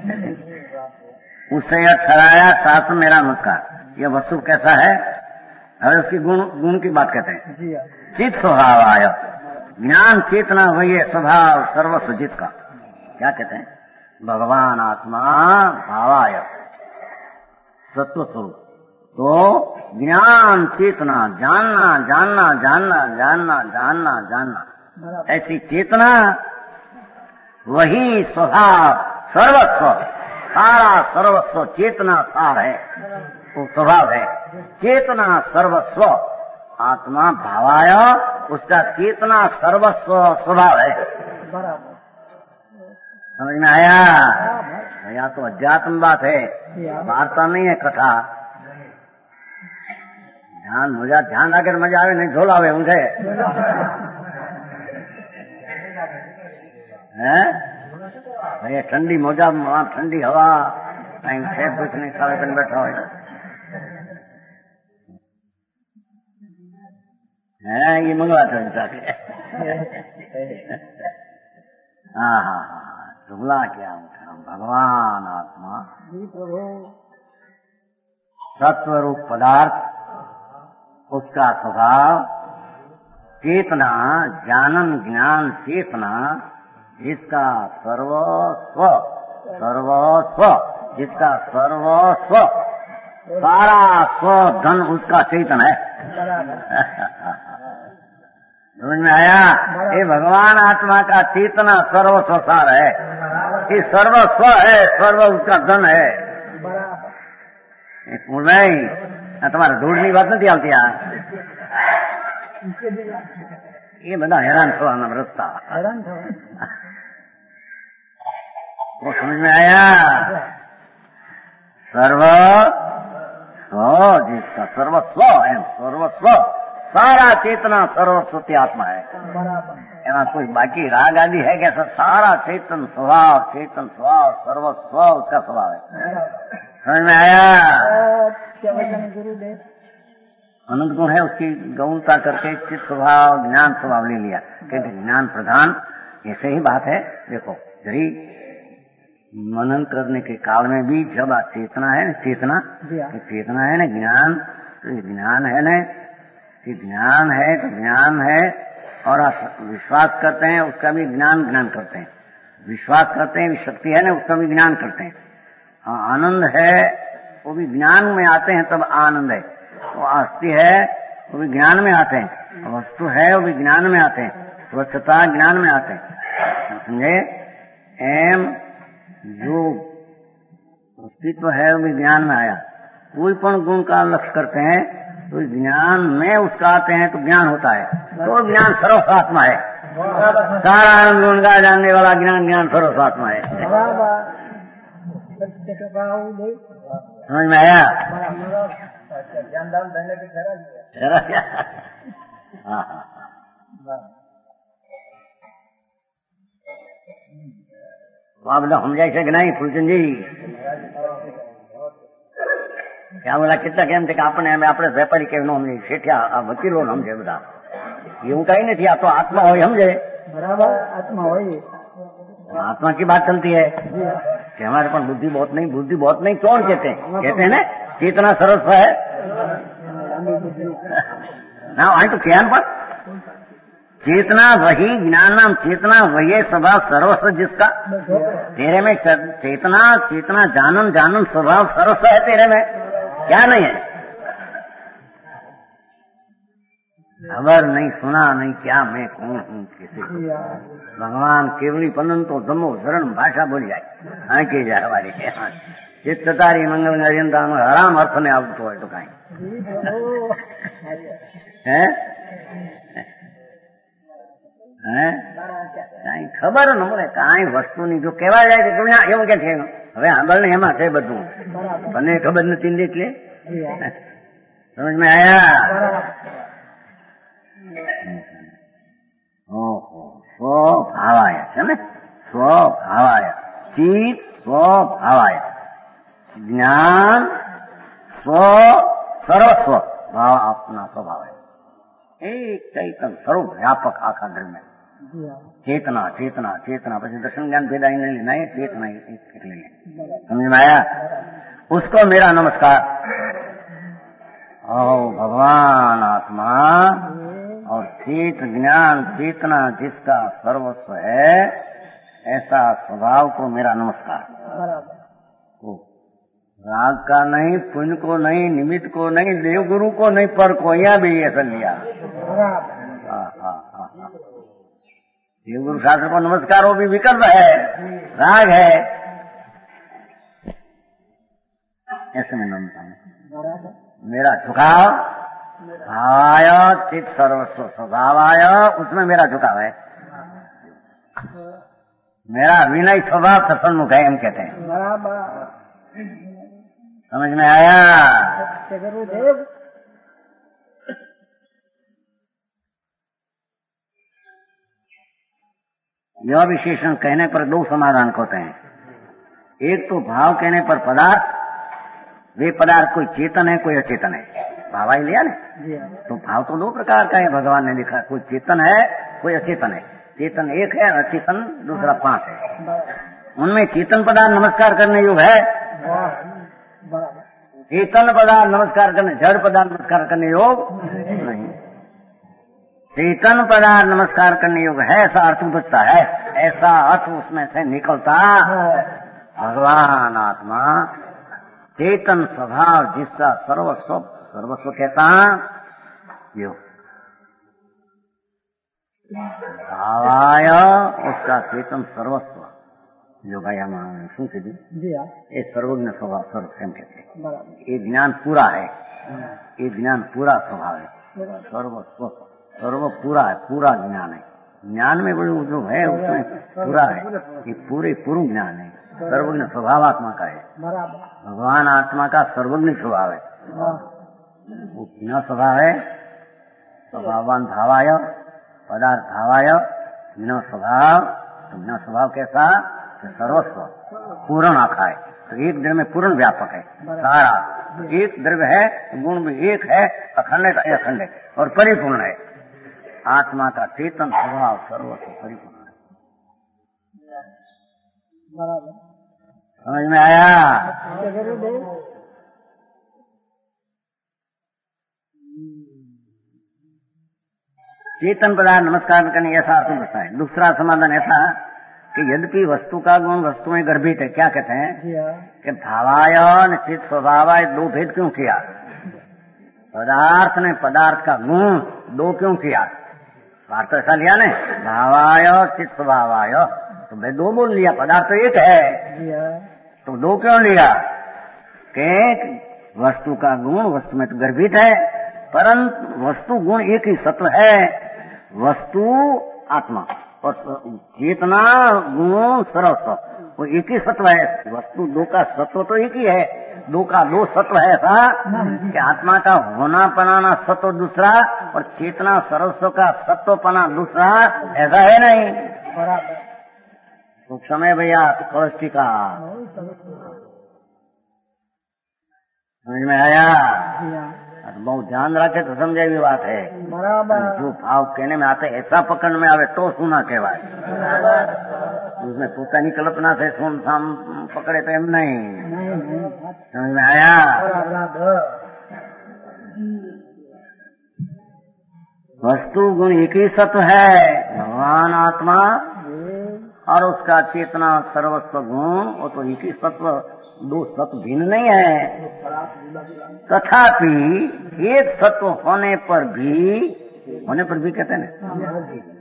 उससे यह ठहराया शास्त्र मेरा नमस्कार। यह वस्तु कैसा है? अरे उसकी गुण गुण की बात कहते हैं। चित्त स्वभाव आय, ज्ञान चेतना वही स्वभाव सर्वस्व जित का, क्या कहते हैं? भगवान आत्मा भावाय सत्व स्वरूप। तो ज्ञान चेतना, जानना जानना जानना जानना जानना जानना, ऐसी चेतना वही स्वभाव सर्वस्व, सारा सर्वस्व चेतना सार है, वो स्वभाव है। चेतना सर्वस्व आत्मा भावाय, उसका चेतना सर्वस्व स्वभाव है। समझ में आया? यहाँ तो अध्यात्म बात है, वार्ता नहीं है, कथा। ध्यान मजा ध्यान आगे मजा आवे, नहीं झोल आवे मुझे है। ठंडी मौजा, ठंडी हवा, कहीं कुछ नहीं खावे कहीं बैठा हो है, ये मंगवा था जाके। हाँ हाँ हाँ, जुमला क्या उठा, भगवान आत्मा सत्व रूप पदार्थ, उसका स्वभाव चेतना, ज्ञानन ज्ञान चेतना, जिसका सर्वस्व सर्वस्व जिसका सर्वस्व सारा स्व धन उसका चेतन है। समझ में आया? ये भगवान आत्मा का चेतना सर्वस्व सार है, ये सर्वस्व है, सर्व उसका धन है। नहीं તમારે ધૂળની વાત નથી આવતી। આ એ બધા હેરાન થવાના રસ્તા, वो समझ में आया? सर्व स्व जिसका सर्वस्व है, सर्वस्व सारा चेतना सर्वस्व आत्मा है। एमा कोई बाकी राग आदि है क्या? सारा चेतन स्वभाव, चेतन स्वभाव सर्वस्व उसका स्वभाव है। समझ में आया? अनंत गुण है, उसकी गौणता करके चित्त स्वभाव ज्ञान स्वभाव ले लिया, क्योंकि ज्ञान प्रधान ऐसे ही बात है। देखो जरी मनन करने के काल में भी जब चेतना है, चेतना चेतना है ना, ज्ञान तो ज्ञान है ना, कि ज्ञान है तो ज्ञान है, और विश्वास करते हैं उसका भी ज्ञान ज्ञान करते हैं, विश्वास करते हैं शक्ति है ना, उसका भी ज्ञान करते हैं। हाँ, आनंद है वो भी ज्ञान में आते हैं, तब आनंद है। वो अस्थि है वो भी ज्ञान में आते हैं, वस्तु है वो भी ज्ञान में आते हैं, स्वच्छता ज्ञान में आते हैं। समझे? एम जो अस्तित्व है वो भी ज्ञान में आया। कोई पण गुण का लक्ष्य करते हैं तो ज्ञान में उसका आते हैं तो ज्ञान होता है, तो ज्ञान सर्वसात्मा है। सारा आनंद गुण का जानने वाला ज्ञान ज्ञान सर्वसात्मा है। सत्य कृपा आવું દે समझ में आया? જ્ઞાન દાન થઈને કે ખરા खरा क्या? हाँ हाँ वहाँ बोला हम जाए कि नहीं फूलचंद जी क्या बोला કેટલા કેમ છે કે આપણે અમે આપણે વેપારી કેમ નો સમજે શેઠિયા આ વકીલો નો સમજે બધા એવું કઈ નથી આ તો આત્मा હોય समझे बराबर आत्मा હોય आत्मा की बात चलती है कि हमारे पास बुद्धि बहुत नहीं बुद्धि बहुत नहीं कौन कहते हैं कहते हैं ना चेतना सर्वस्व है ना वहीं तो ज्ञान पर चेतना वही ज्ञान नाम चेतना वही स्वभाव सर्वस्व जिसका तेरे में चेतना चेतना जानन जानन स्वभाव सर्वस्व है तेरे में क्या नहीं है खबर नहीं सुना नहीं क्या मैं कौन हूँ किसी भगवान केवली पनन तो धमो धरण भाषा बोली जाए हाँ की जाए हमारी चित्त तारी मंगल गरियंता हराम अर्थ में आवतो है तो कहीं है કઈ ખબર ન મળે કઈ વસ્તુની જો કહેવા જાય કે તમે એવું કે છે હવે આંબળ ને એમાં છે બધું મને ખબર નથી એટલે સમજ में आया ઓહો સ્વભાવાય છે ને સ્વભાવાય ચિત સ્વભાવાય જ્ઞાન સ્વ સર્વસ્વ ભાવ આપના સ્વભાવ એક ચૈતન સ્વરૂપ વ્યાપક આખા ધર્મ चेतना चेतना चेतना પછી दर्शन ज्ञान भेदा ही नहीं नहीं चेतना एक ले समझ में आया उसको मेरा नमस्कार ओ भगवान आत्मा और चेत ज्ञान चेतना जिसका सर्वस्व है ऐसा स्वभाव को मेरा नमस्कार ओ राग का नहीं पुण्य को नहीं निमित्त को नहीं देवगुरु को नहीं पर को यहाँ भी ऐसा लिया हाँ हाँ हाँ देवगुरु शास्त्र को नमस्कार वो भी विकल्प है राग है ऐसे में नमस्कार मेरा झुकाव भावाय चित सर्वस्व स्वभावाय उसमें मेरा झुकाव है मेरा विनय स्वभाव सन्मुख है हम कहते हैं समझ में आया यह विशेषण कहने पर दो समाधान होते हैं एक तो भाव कहने पर पदार्थ वे पदार्थ कोई चेतन है कोई अचेतन है भाव ही लिया ना तो भाव तो दो प्रकार का है भगवान ने लिखा कोई चेतन है कोई अचेतन है चेतन एक है अचेतन दूसरा पांच है उनमें चेतन पदार्थ नमस्कार करने योग्य है चेतन पदार्थ नमस्कार करने जड़ पदार्थ नमस्कार करने योग्य नहीं चेतन पदार्थ नमस्कार करने योग्य है ऐसा अर्थ बचता है ऐसा अर्थ उसमें से निकलता भगवान आत्मा चेतन स्वभाव जिसका सर्वस्व सर्वस्व कहता यो भावाय उसका चेतन सर्वस्व जो भाई हम શું કીધું એ સર્વજ્ઞ સ્વભાવ સ્વરૂપ એમ कहते ये ज्ञान पूरा है ये ज्ञान पूरा स्वभाव है सर्वस्व सर्व पूरा है पूरा ज्ञान है ज्ञान में जो है उसमें पूरा है ये पूरे पूर्ण ज्ञान है सर्वज्ञ स्वभाव आत्मा का है भगवान आत्मा का सर्वज्ञ स्वभाव है वो ज्ञ स्वभाव है स्वभावान भावाय पदार्थ भावाय ज्ञ स्वभाव तो ज्ञ स्वभाव कैसा सर्वस्व पूर्ण आखा है तो एक द्रव्य में पूर्ण व्यापक है सारा एक द्रव्य है गुण भी एक है अखंड है अखंड है और परिपूर्ण है आत्मा का चेतन स्वभाव सर्वस्व परिपूर्ण है समझ में आया चेतन पदार्थ नमस्कार करने ऐसा अर्थ होता है दूसरा समाधान ऐसा कि यद्यपि वस्तु का गुण वस्तु में गर्भित है क्या कहते हैं कि भावाय और चित स्वभावाय दो भेद क्यों किया पदार्थ ने पदार्थ का गुण दो क्यों किया बात तो ऐसा लिया ने भावाय चित स्वभावाय तो भाई दो बोल लिया पदार्थ तो एक है तो दो क्यों लिया कि वस्तु का गुण वस्तु में तो गर्भित है परंतु वस्तु गुण एक ही सत्व है वस्तु आत्मा और चेतना गुण सर्वस्व वो एक ही सत्व है। वस्तु दो का सत्व तो एक ही है, दो का दो सत्व है ऐसा कि आत्मा का होना पनाना सत्व दूसरा और चेतना सर्वस्व का सत्वपना दूसरा, ऐसा है नहीं। तो समय भैया कलष्टी का समझ में आया? बहुत ध्यान रखे तो समझे भी बात है। जो भाव कहने में आते ऐसा पकड़ में आवे तो सुना कहवाय। उसमें पोतानी कल्पना से सुन साम पकड़े तो एम नहीं। समझ में आया? वस्तु गुण एक ही सत्व है, भगवान आत्मा और उसका चेतना सर्वस्व गुण, वो तो एक ही सत्व, दो सत्व भिन्न नहीं है। तथापि एक सत्व होने पर भी, होने पर भी कहते हैं ना,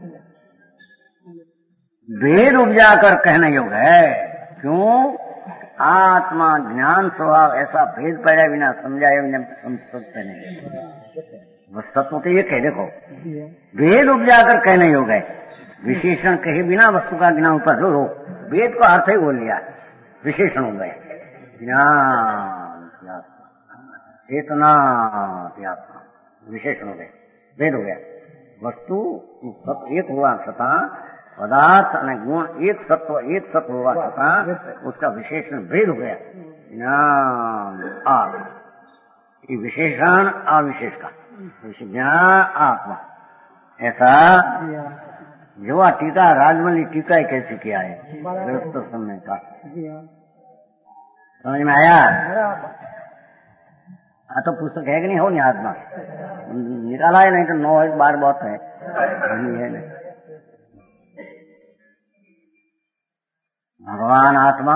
भेद उपजा कर कहने योग्य है। क्यों? आत्मा ज्ञान स्वभाव ऐसा भेद पड़े बिना समझाए बिना समझ सकते नहीं। वो सत्व तो एक है, देखो भेद उपजा कर कहने योग्य है। विशेषण कहे बिना वस्तु का ज्ञान ऊपर हो, वेद का अर्थ ही बोल लिया, विशेषण हो गए। ज्ञान चेतना विशेषण हो गए, भेद हो गया। वस्तु सत्व एक हुआ छता, पदार्थ और गुण एक सत्व एक सत्व हुआ छता उसका विशेषण भेद हो गया। ज्ञान आत्मा, ये विशेषण अविशेष का ज्ञान आत्मा, ऐसा जो टीका राजमल टीका कैसे किया है समय का, समझ में आया? हाँ तो पुस्तक है कि नहीं? हो नहीं आत्मा निकाला है, नहीं तो नौ एक बार बहुत है, है नहीं। भगवान आत्मा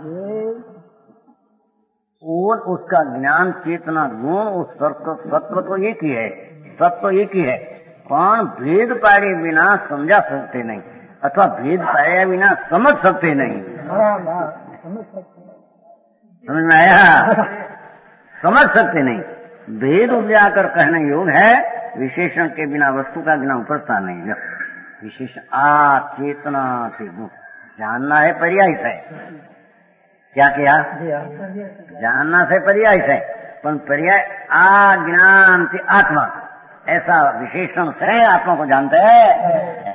और उसका ज्ञान चेतना गुण, उस सत्व तो एक ही है, सत्व एक ही है। कौन भेद पाड़े बिना समझा सकते नहीं, अथवा भेद पाए बिना समझ सकते नहीं। समझ में आया? समझ सकते नहीं। भेद उपजा कर कहने योग्य है, विशेषण के बिना वस्तु का बिना उपस्था नहीं। विशेषण आ चेतना से गुण जानना है, पर्याय से क्या किया? जानना से पर्याय से, पर पर्याय आ ज्ञान से आत्मा, ऐसा विशेषण से आत्मा को जानते हैं।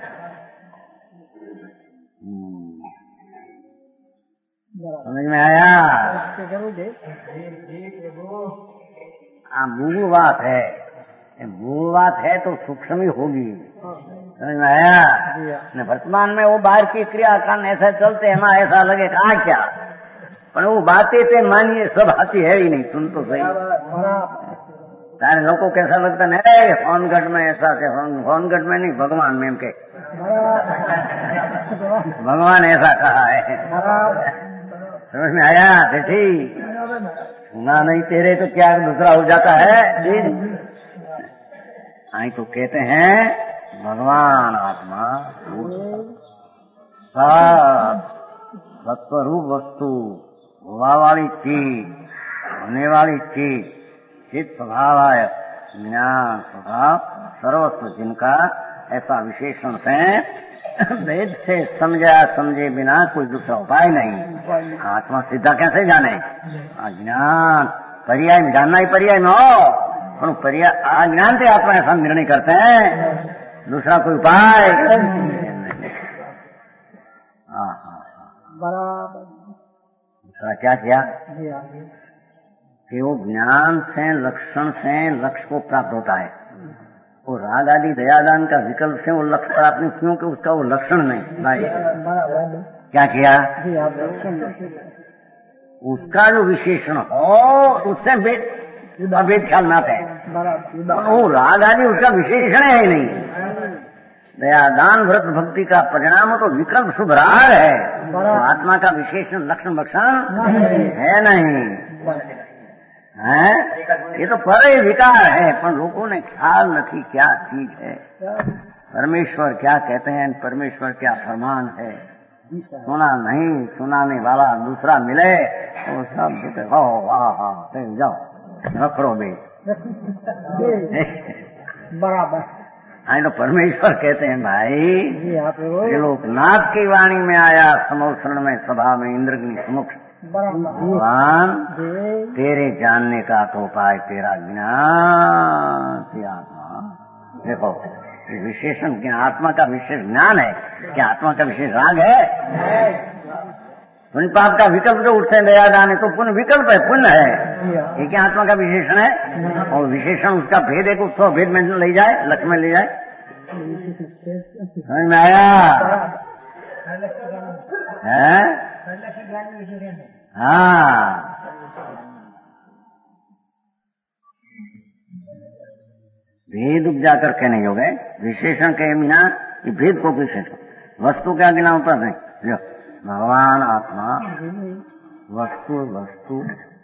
समझ में आया? मूल बात है, मूल बात है तो सूक्ष्म ही होगी। समझ में आया? वर्तमान में वो बाहर की क्रिया कारण ऐसा चलते हैं, हमारा ऐसा लगे कहा क्या, पर वो बातें थे मानिए सब आती है ही नहीं। सुन तो सही, सारे लोगों को कैसा लगता है होनगढ़ में ऐसा थे, होनगढ़ में नहीं, भगवान में के भगवान ऐसा कहा है। समझ में आया? बेटी सुना नहीं तेरे तो क्या दूसरा हो जाता है। आई तो कहते हैं भगवान आत्मा सत्वरूप वस्तु, हुआ वाली चीज, होने वाली चीज, चित स्वभाव है, ज्ञान स्वभाव सर्वस्व जिनका, ऐसा विशेषण से वेद से समझा समझे बिना कोई दूसरा उपाय नहीं। आत्मा सीधा कैसे जाने? अज्ञान पर्याय में जानना ही पर्याय में हो, पर्याय अज्ञान से आत्मा ऐसा निर्णय करते हैं, दूसरा कोई उपाय बराबर। दूसरा क्या किया कि वो ज्ञान से लक्षण से लक्ष्य को प्राप्त होता है। वो राग आदि दयादान का विकल्प से वो लक्ष्य प्राप्त नहीं, क्योंकि उसका वो लक्षण नहीं। भाई क्या किया? उसका जो विशेषण हो उससे भेद ख्याल ना थे। वो राग आदि उसका विशेषण है ही नहीं। दयादान व्रत भक्ति का परिणाम तो विकल्प शुभ राग है, तो आत्मा का विशेषण लक्षण लक्षण है नहीं है। ये तो पर विकार है, पर लोगों ने ख्याल रखी क्या चीज है, परमेश्वर क्या कहते हैं, परमेश्वर क्या फरमान है, सुना नहीं, सुनाने वाला दूसरा मिले तो सब हो वाह वाह जाओ रखड़ो में बराबर। हाँ तो परमेश्वर कहते हैं भाई जी आप त्रिलोकनाथ की वाणी में आया समोषण में सभा में इंद्रग्नि समुख भगवान तेरे जानने का तो उपाय तेरा ज्ञान की आत्मा। देखो विशेषण क्या आत्मा का विशेष ज्ञान है, क्या आत्मा का विशेष राग है? पुण्य पाप का विकल्प जो उठते दया दान तो पुण्य विकल्प है, पुण्य है, ये क्या आत्मा का विशेषण है? और विशेषण उसका भेद है, उसको भेद में ले जाए, लक्ष्य में ले जाए। समझ में आया है? हाँ भेद उपजा कर कहने योग है, विशेषण के बिना ये भेद को विशेषण वस्तु क्या गिना ऊपर नहीं लो भगवान आत्मा वस्तु वस्तु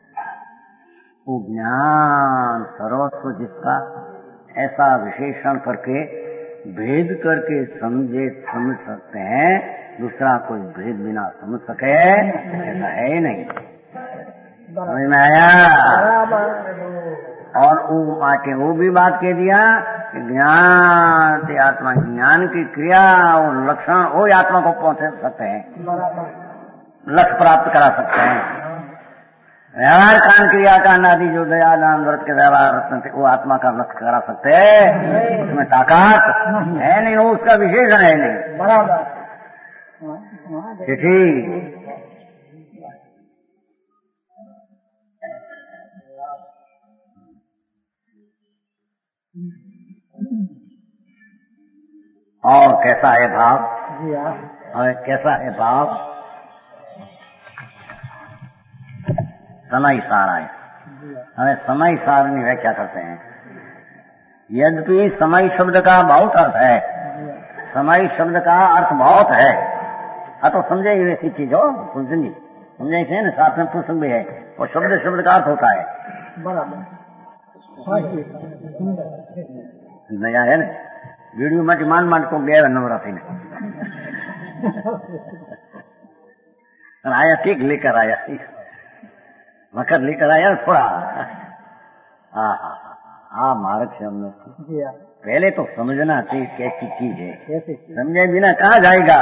ज्ञान सर्वस्व जिसका ऐसा विशेषण करके भेद करके समझे समझ सकते हैं, दूसरा कोई भेद बिना समझ सके ऐसा है ही नहीं। समझ में आया? और वो आके वो भी बात कह दिया कि ज्ञान से आत्मा ज्ञान की क्रिया और लक्षण वो आत्मा को पहुंच सकते हैं, लक्ष्य प्राप्त करा सकते हैं। व्यवहार कान क्रिया का आदि जो दया दान व्रत के व्यवहार वो आत्मा का लक्ष्य करा सकते हैं, उसमें ताकत है नहीं, वो उसका विशेषण है नहीं। बराबर ठीक। और कैसा है भाव? और कैसा है भाव? समय सार है। हमें समय सारणी व्याख्या करते हैं। यद्यपि समय शब्द का बहुत अर्थ है, समय शब्द का अर्थ बहुत है। हाँ तो समझे ऐसी चीज हो समझेंगी, समझे इसे ना, साथ में प्रसंग भी है और शब्द शब्द का अर्थ होता है। बराबर नया है ना, वीडियो में मान मान को गया नवरात्रि ने आया ठीक लेकर आया, मकर लेकर आया थोड़ा। हाँ हाँ हाँ मार्ग से हमने पहले तो समझना चाहिए कैसी चीज है, समझे बिना कहाँ जाएगा।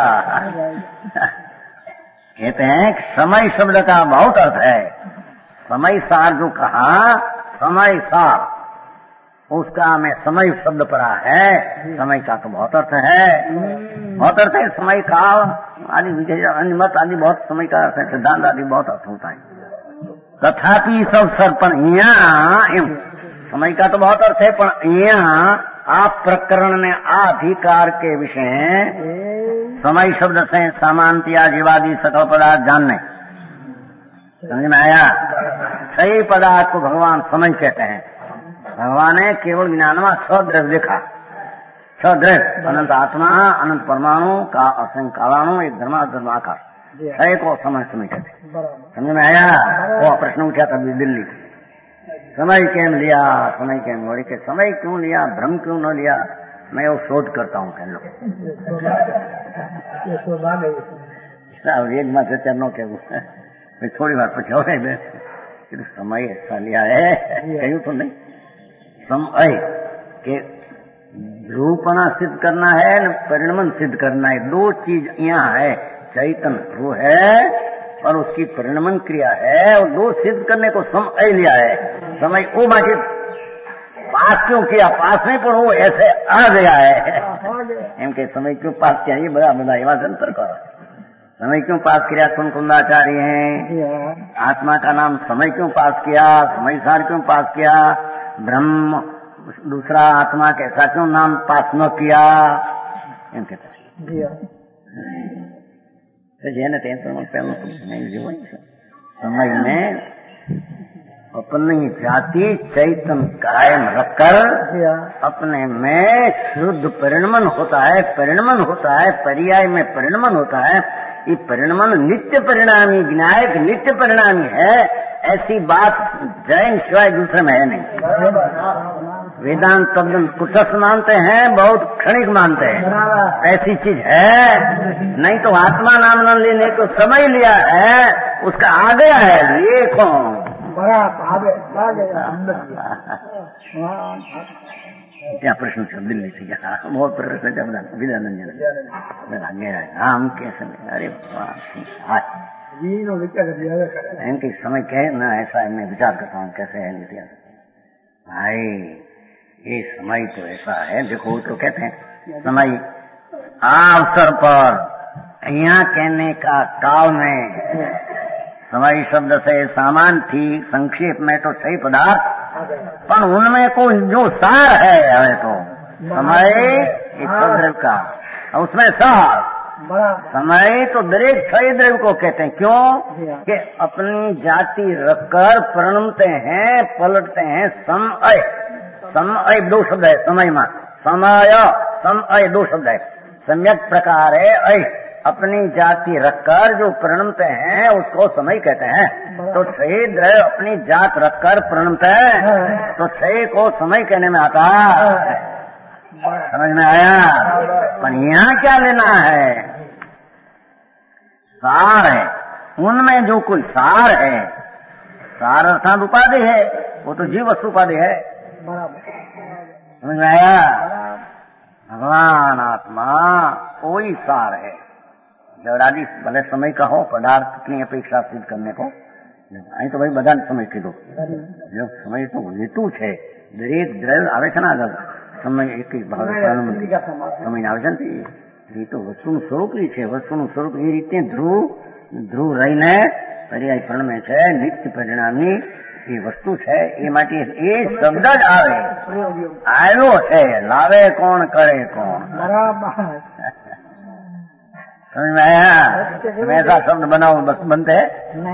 कहते हैं समय शब्द का बहुत अर्थ है। समय सार जो कहा, समय सार उसका हमें समय शब्द पड़ा है। समय का तो बहुत अर्थ है, बहुत अर्थ है। समय का आदि विजय मत आदि बहुत समय का अर्थ है, सिद्धांत आदि बहुत अर्थ होता है। तथापि सब सर्पण यहाँ समय का तो बहुत अर्थ है, पर यहाँ आप प्रकरण ने अधिकार के विषय समय शब्द से सामान्य जीवादि सकल पदार्थ जानने, समझ में आया? सही पदार्थ को भगवान समय कहते हैं। भगवान ने केवल ज्ञानमा स्वद्रव्य देखा, स्वद्रव्य अनंत आत्मा अनंत परमाणु का असंख्य कालाणु एक धर्मा धर्माकार छह को समय समय कहते। समझ में आया? वो प्रश्न उठा था दिल्ली, समय क्यों लिया, समय क्यों बोले के समय क्यों लिया, भ्रम क्यों न लिया? मैं वो शोध करता हूँ कह लो एक मात्र चरणों के मैं थोड़ी बार पूछा समय ऐसा लिया है कहूँ तो नहीं। समय के रूपना सिद्ध करना है न परिणमन सिद्ध करना है, दो चीज यहाँ है। चैतन्य वो है और उसकी परिणमन क्रिया है, और दो सिद्ध करने को समय लिया है। समय वो बाकी पास क्यों किया, पास नहीं पर वो ऐसे आ गया है। इनके समय क्यों पास किया, ये बड़ा बड़ा एवं अंतर करो। समय क्यों पास किया, कुन कुंदाचार्य हैं। आत्मा का नाम समय क्यों पास किया, समय सार क्यों पास किया, ब्रह्म दूसरा आत्मा कैसा क्यों नाम पास न किया, इनके समय में अपनी जाति चैतन्य कायम रखकर अपने में शुद्ध परिणमन होता है, परिणमन होता है, पर्याय में परिणमन होता है। ये परिणमन नित्य परिणामी, विनायक नित्य परिणामी है, ऐसी बात जैन शिवाय दूसरे में है नहीं। वेदांत तद्दन कुटस्थ मानते हैं, बहुत क्षणिक मानते हैं, ऐसी चीज है नहीं। तो आत्मा नाम न लेने को समय लिया है, उसका आ गया है, ये कौन ત્યાં પ્રશ્ન છે દિલ્હીથી बहुत प्रश्न છે બધા વિદ્યાનંદ નામ कैसे अरे इनके समय कहे ना ऐसा मैं विचार करता हूँ कैसे है इतिहास भाई ये समय तो ऐसा है देखो तो कहते हैं समय आ अवसर पर यहाँ कहने का काल में समय शब्द से सामान थी संक्षेप में तो सही पदार्थ पर उनमें कोई जो सार है हमें तो समय एक द्रव्य का उसमें सार समय तो दरेक सही द्रव्य को कहते हैं क्यों कि अपनी जाति रखकर प्रणमते हैं पलटते हैं समय समय दो शब्द है समय में समय समय दो शब्द है सम्यक प्रकार है ऐ अपनी जाति रखकर जो प्रणमते हैं उसको समय कहते हैं तो सही द्रव्य अपनी जात रखकर प्रणमते हैं तो सही को समय कहने में आता समझ में आया पर यहाँ क्या लेना है सार है उनमें जो कोई सार है सार अर्थात उपाधि है वो तो जीव वस्तु उपाधि है समझ में आया भगवान आत्मा कोई सार है जड़ादी भले समय का हो पदार्थ की अपेक्षा सिद्ध करने को અહીં તો ભાઈ બધા સમય કીધો સમય તો હેતુ છે દરેક દ્રવ્ય આવે છે ને આગળ સમય એક ભાવ સમય આવે છે ને એ તો વસ્તુનું સ્વરૂપ છે વસ્તુનું સ્વરૂપ એ રીતે ધ્રુવ ધ્રુવ રહીને પર્યાય પ્રણમે છે નિત્ય પરિણામી એ વસ્તુ છે એ માટે એ શબ્દ જ આવે આવ્યો છે લાવે કોણ કરે કોણ समझ में आया ऐसा शब्द बनाओ बस बनते हैं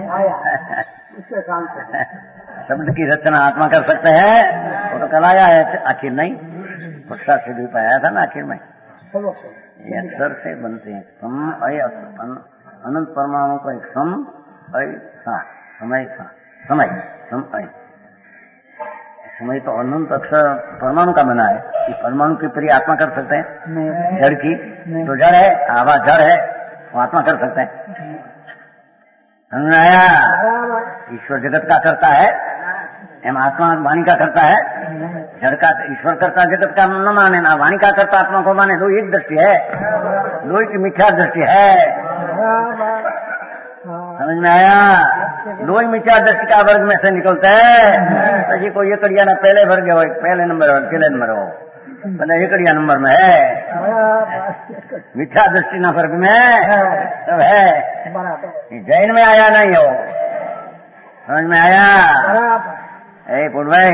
शब्द की रचना आत्मा कर सकते हैं वो तो कल आया है आखिर नहीं पुष्टा से भी पाया था ना आखिर में ये अक्षर से बनते हैं सम अय अनंत परमाणु का एक सम अय सा समय सा समय सम अय समय तो अनंत अक्षर परमाणु का बना है कि परमाणु की प्रिय आत्मा कर सकते हैं जड़ की तो जड़ है आवाज जड़ है वो आत्मा कर सकते हैं समझ आया ईश्वर जगत का करता है एम आत्मा वाणी का करता है जड़ का ईश्वर करता जगत का न माने ना वाणी का करता आत्मा को माने दो एक दृष्टि है दो की मिथ्या दृष्टि है समझ में आया दो ही मिथ्या दृष्टि का वर्ग में से निकलता है जी को ये कड़िया ना पहले वर्ग हो पहले नंबर हो अकेले नंबर हो पहले ये कड़िया नंबर में है मिथ्या दृष्टि ना वर्ग में सब है जैन में आया नहीं हो समझ में आया ए पुडवाई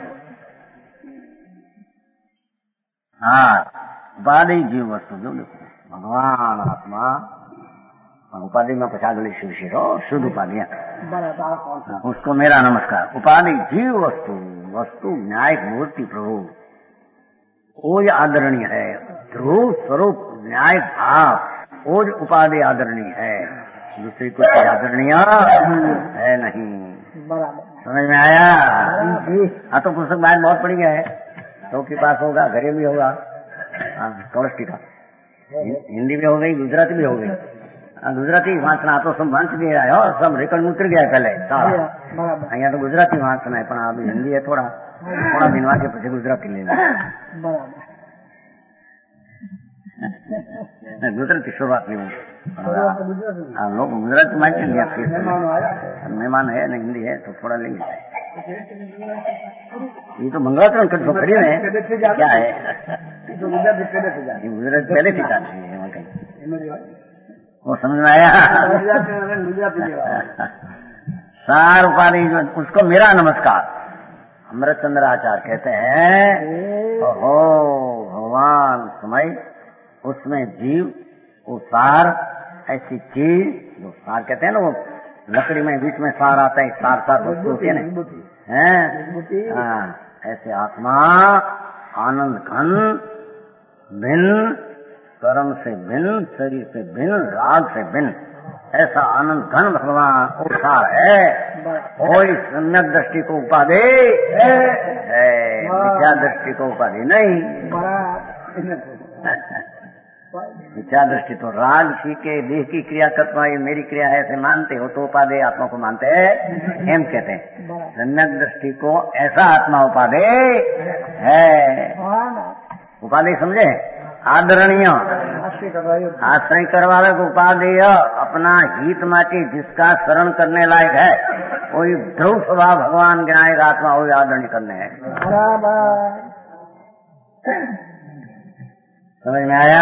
हाँ उपाधि जीव वस्तु जो देखो भगवान आत्मा उपाधि में पचागली शिव शिरो शुद्ध उपाधियां उसको मेरा नमस्कार उपाधि जीव वस्तु वस्तु न्यायिक मूर्ति प्रभु ओज आदरणीय है ध्रुव स्वरूप न्यायिक भाव ओज उपाधि आदरणीय है दूसरी कुछ आदरणीय है नहीं समझ में आया हाँ तो पुस्तक बाहर बहुत पड़ी है तो के पास होगा घरे भी होगा कौशटी का हिंदी भी हो गई गुजराती भी हो गई गुजराती वांचना तो सब वांच भी रहा है सब रेकॉर्ड में उतर गया पहले अहियाँ तो गुजराती वांचना है पर अभी हिंदी है थोड़ा थोड़ा दिन वांचे પછી गुजराती लेना गुजराती शुरुआत लेવું हाँ लोग गुजराती वांचे लिया मेहमान है ना हिंदी है तो थोड़ा लेंगे ये तो मंगलाचरण कर खड़ी है क्या है गुजराती पहले से जाती है वो समझ में आया सार उपाधि जो उसको मेरा नमस्कार अमृतचंद्र आचार्य कहते हैं ओहो भगवान समय उसमें जीव वो सार ऐसी चीज जो सार कहते हैं ना वो लकड़ी में बीच में सार आता है सार सार वस्तु होती है ना हाँ ऐसे आत्मा आनंद घन भिन्न कर्म से भिन्न शरीर से भिन्न राग से भिन्न ऐसा आनंद घन भगवान उसार है कोई सम्यक दृष्टि को उपाधि है मिथ्या दृष्टि को उपाधि नहीं मिथ्या दृष्टि तो राग सी के देह की क्रिया करता ये मेरी क्रिया है ऐसे मानते हो तो उपादेय आत्मा को मानते हैं एम कहते हैं। सम्यक दृष्टि को ऐसा आत्मा उपादेय है। उपादेय समझे आदरणीय आश्रय करवावे को उपादेय अपना हित माटी जिसका शरण करने लायक है वही ध्रुव स्वभाव भगवान गिनाएगा आत्मा वही आदरणीय करने है। समझ में आया?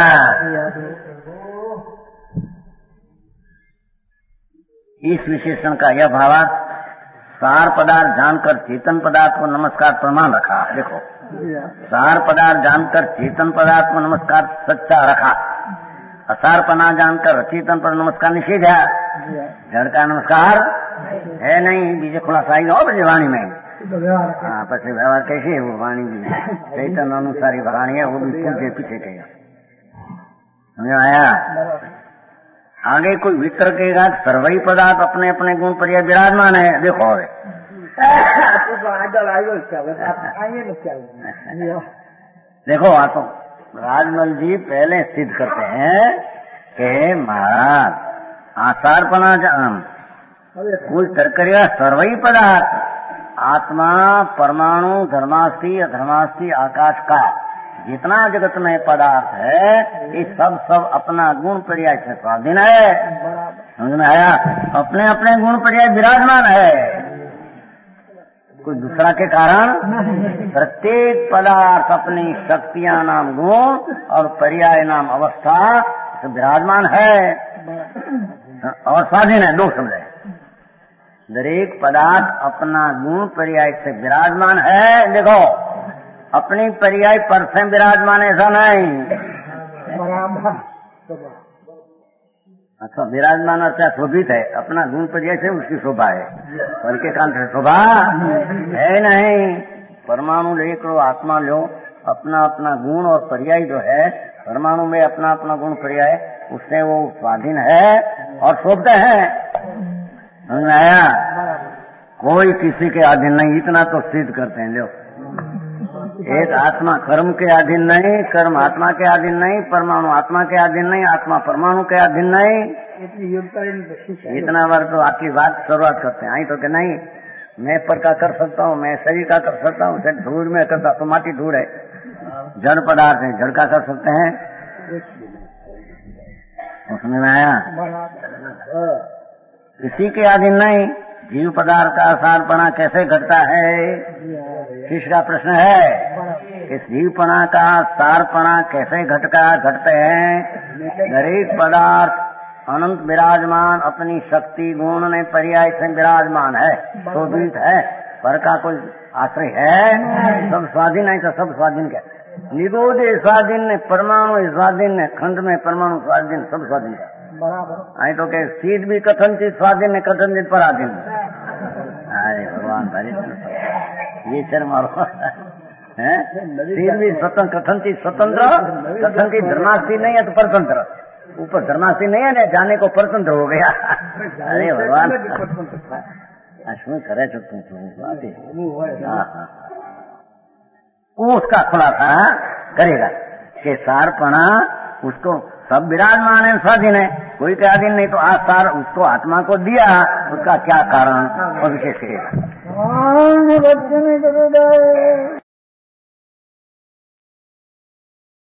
इस विशेषण का यह भावार्थ सार पदार्थ जानकर चेतन पदार्थ को नमस्कार प्रमाण रखा। देखो सार पदार्थ जानकर चेतन पदार्थ को नमस्कार सच्चा रखा, असारपना जानकर अचेतन पर नमस्कार निषेध है। जड़ का नमस्कार है नहीं, बीजे खुलासा आई और वाणी में हाँ पछी व्यवहार कैसे है वो वाणी भी चैतन अनुसारी वाणी है वो भी पूछे पीछे कहेगा। समझ आया? आगे कोई वितरकेगा सर्वई पदार्थ अपने अपने गुण पर विराजमान है। देखो देखो आप राजमल जी पहले सिद्ध करते हैं कि महाराज आसारपना कोई तरकरिया सर्वई पदार्थ आत्मा परमाणु धर्मास्थि अधर्मास्थि आकाश का जितना जगत में पदार्थ है ये सब सब अपना गुण पर्याय से स्वाधीन है। समझ में आया? अपने अपने गुण पर्याय विराजमान है, कोई दूसरा के कारण प्रत्येक पदार्थ अपनी शक्तियां नाम गुण और पर्याय नाम अवस्था विराजमान है और स्वाधीन है। दो समझे दरेक पदार्थ अपना गुण पर्याय से विराजमान है। देखो अपनी पर्याय पर से विराजमान ऐसा नहीं। अच्छा विराजमान अच्छा शोभित है, अपना गुण पर्याय से उसकी शोभा है, फल के कारण से शोभा है नहीं। परमाणु ले लो आत्मा लो, अपना अपना गुण और पर्याय जो है परमाणु में अपना अपना गुण पर्याय उससे वो स्वाधीन है और शोभते हैं। समझ में आया? कोई किसी के अधीन नहीं, इतना तो सिद्ध करते हैं। लो एक आत्मा कर्म के अधीन नहीं, कर्म आत्मा के अधीन नहीं, परमाणु आत्मा के अधीन नहीं, आत्मा परमाणु के अधीन नहीं। इतना बार तो आपकी बात शुरुआत करते हैं। आई तो कि नहीं मैं पर का कर सकता हूँ, मैं शरीर का कर सकता हूँ, धूल में करता तो माटी धूल है, जड़ पदार्थ है जड़ का कर सकते हैं। समझ में आया? किसी के अधीन नहीं। जीव पदार्थ का सारपणा कैसे घटता है तीसरा प्रश्न है कि जीवपणा का सारपणा कैसे घटका घटते हैं। दरेक पदार्थ अनंत विराजमान अपनी शक्ति गुण ने पर्याय से विराजमान है, शोभित है, पर का कोई आश्रय है। सब स्वाधीन है तो सब स्वाधीन क्या निगोद स्वाधीन ने परमाणु स्वाधीन ने खंड में परमाणु स्वाधीन सब स्वाधीन है। आई तो के सीध भी कथन चीज स्वाधीन है कथन चीज पराधीन। अरे भगवान भारी ये चर मारो है। सीध भी स्वतंत्र कथन चीज स्वतंत्र कथन चीज धर्मास्थी नहीं है तो परतंत्र, ऊपर धर्मास्थी नहीं है ना जाने को परतंत्र हो गया। अरे भगवान शू करे तो उसका खुलासा करेगा कि सारपणा उसको सब विराजमान है स्वाधीन है, कोई के अधीन नहीं। तो आज सार उसको आत्मा को दिया उसका क्या कारण और विशेष करेगा।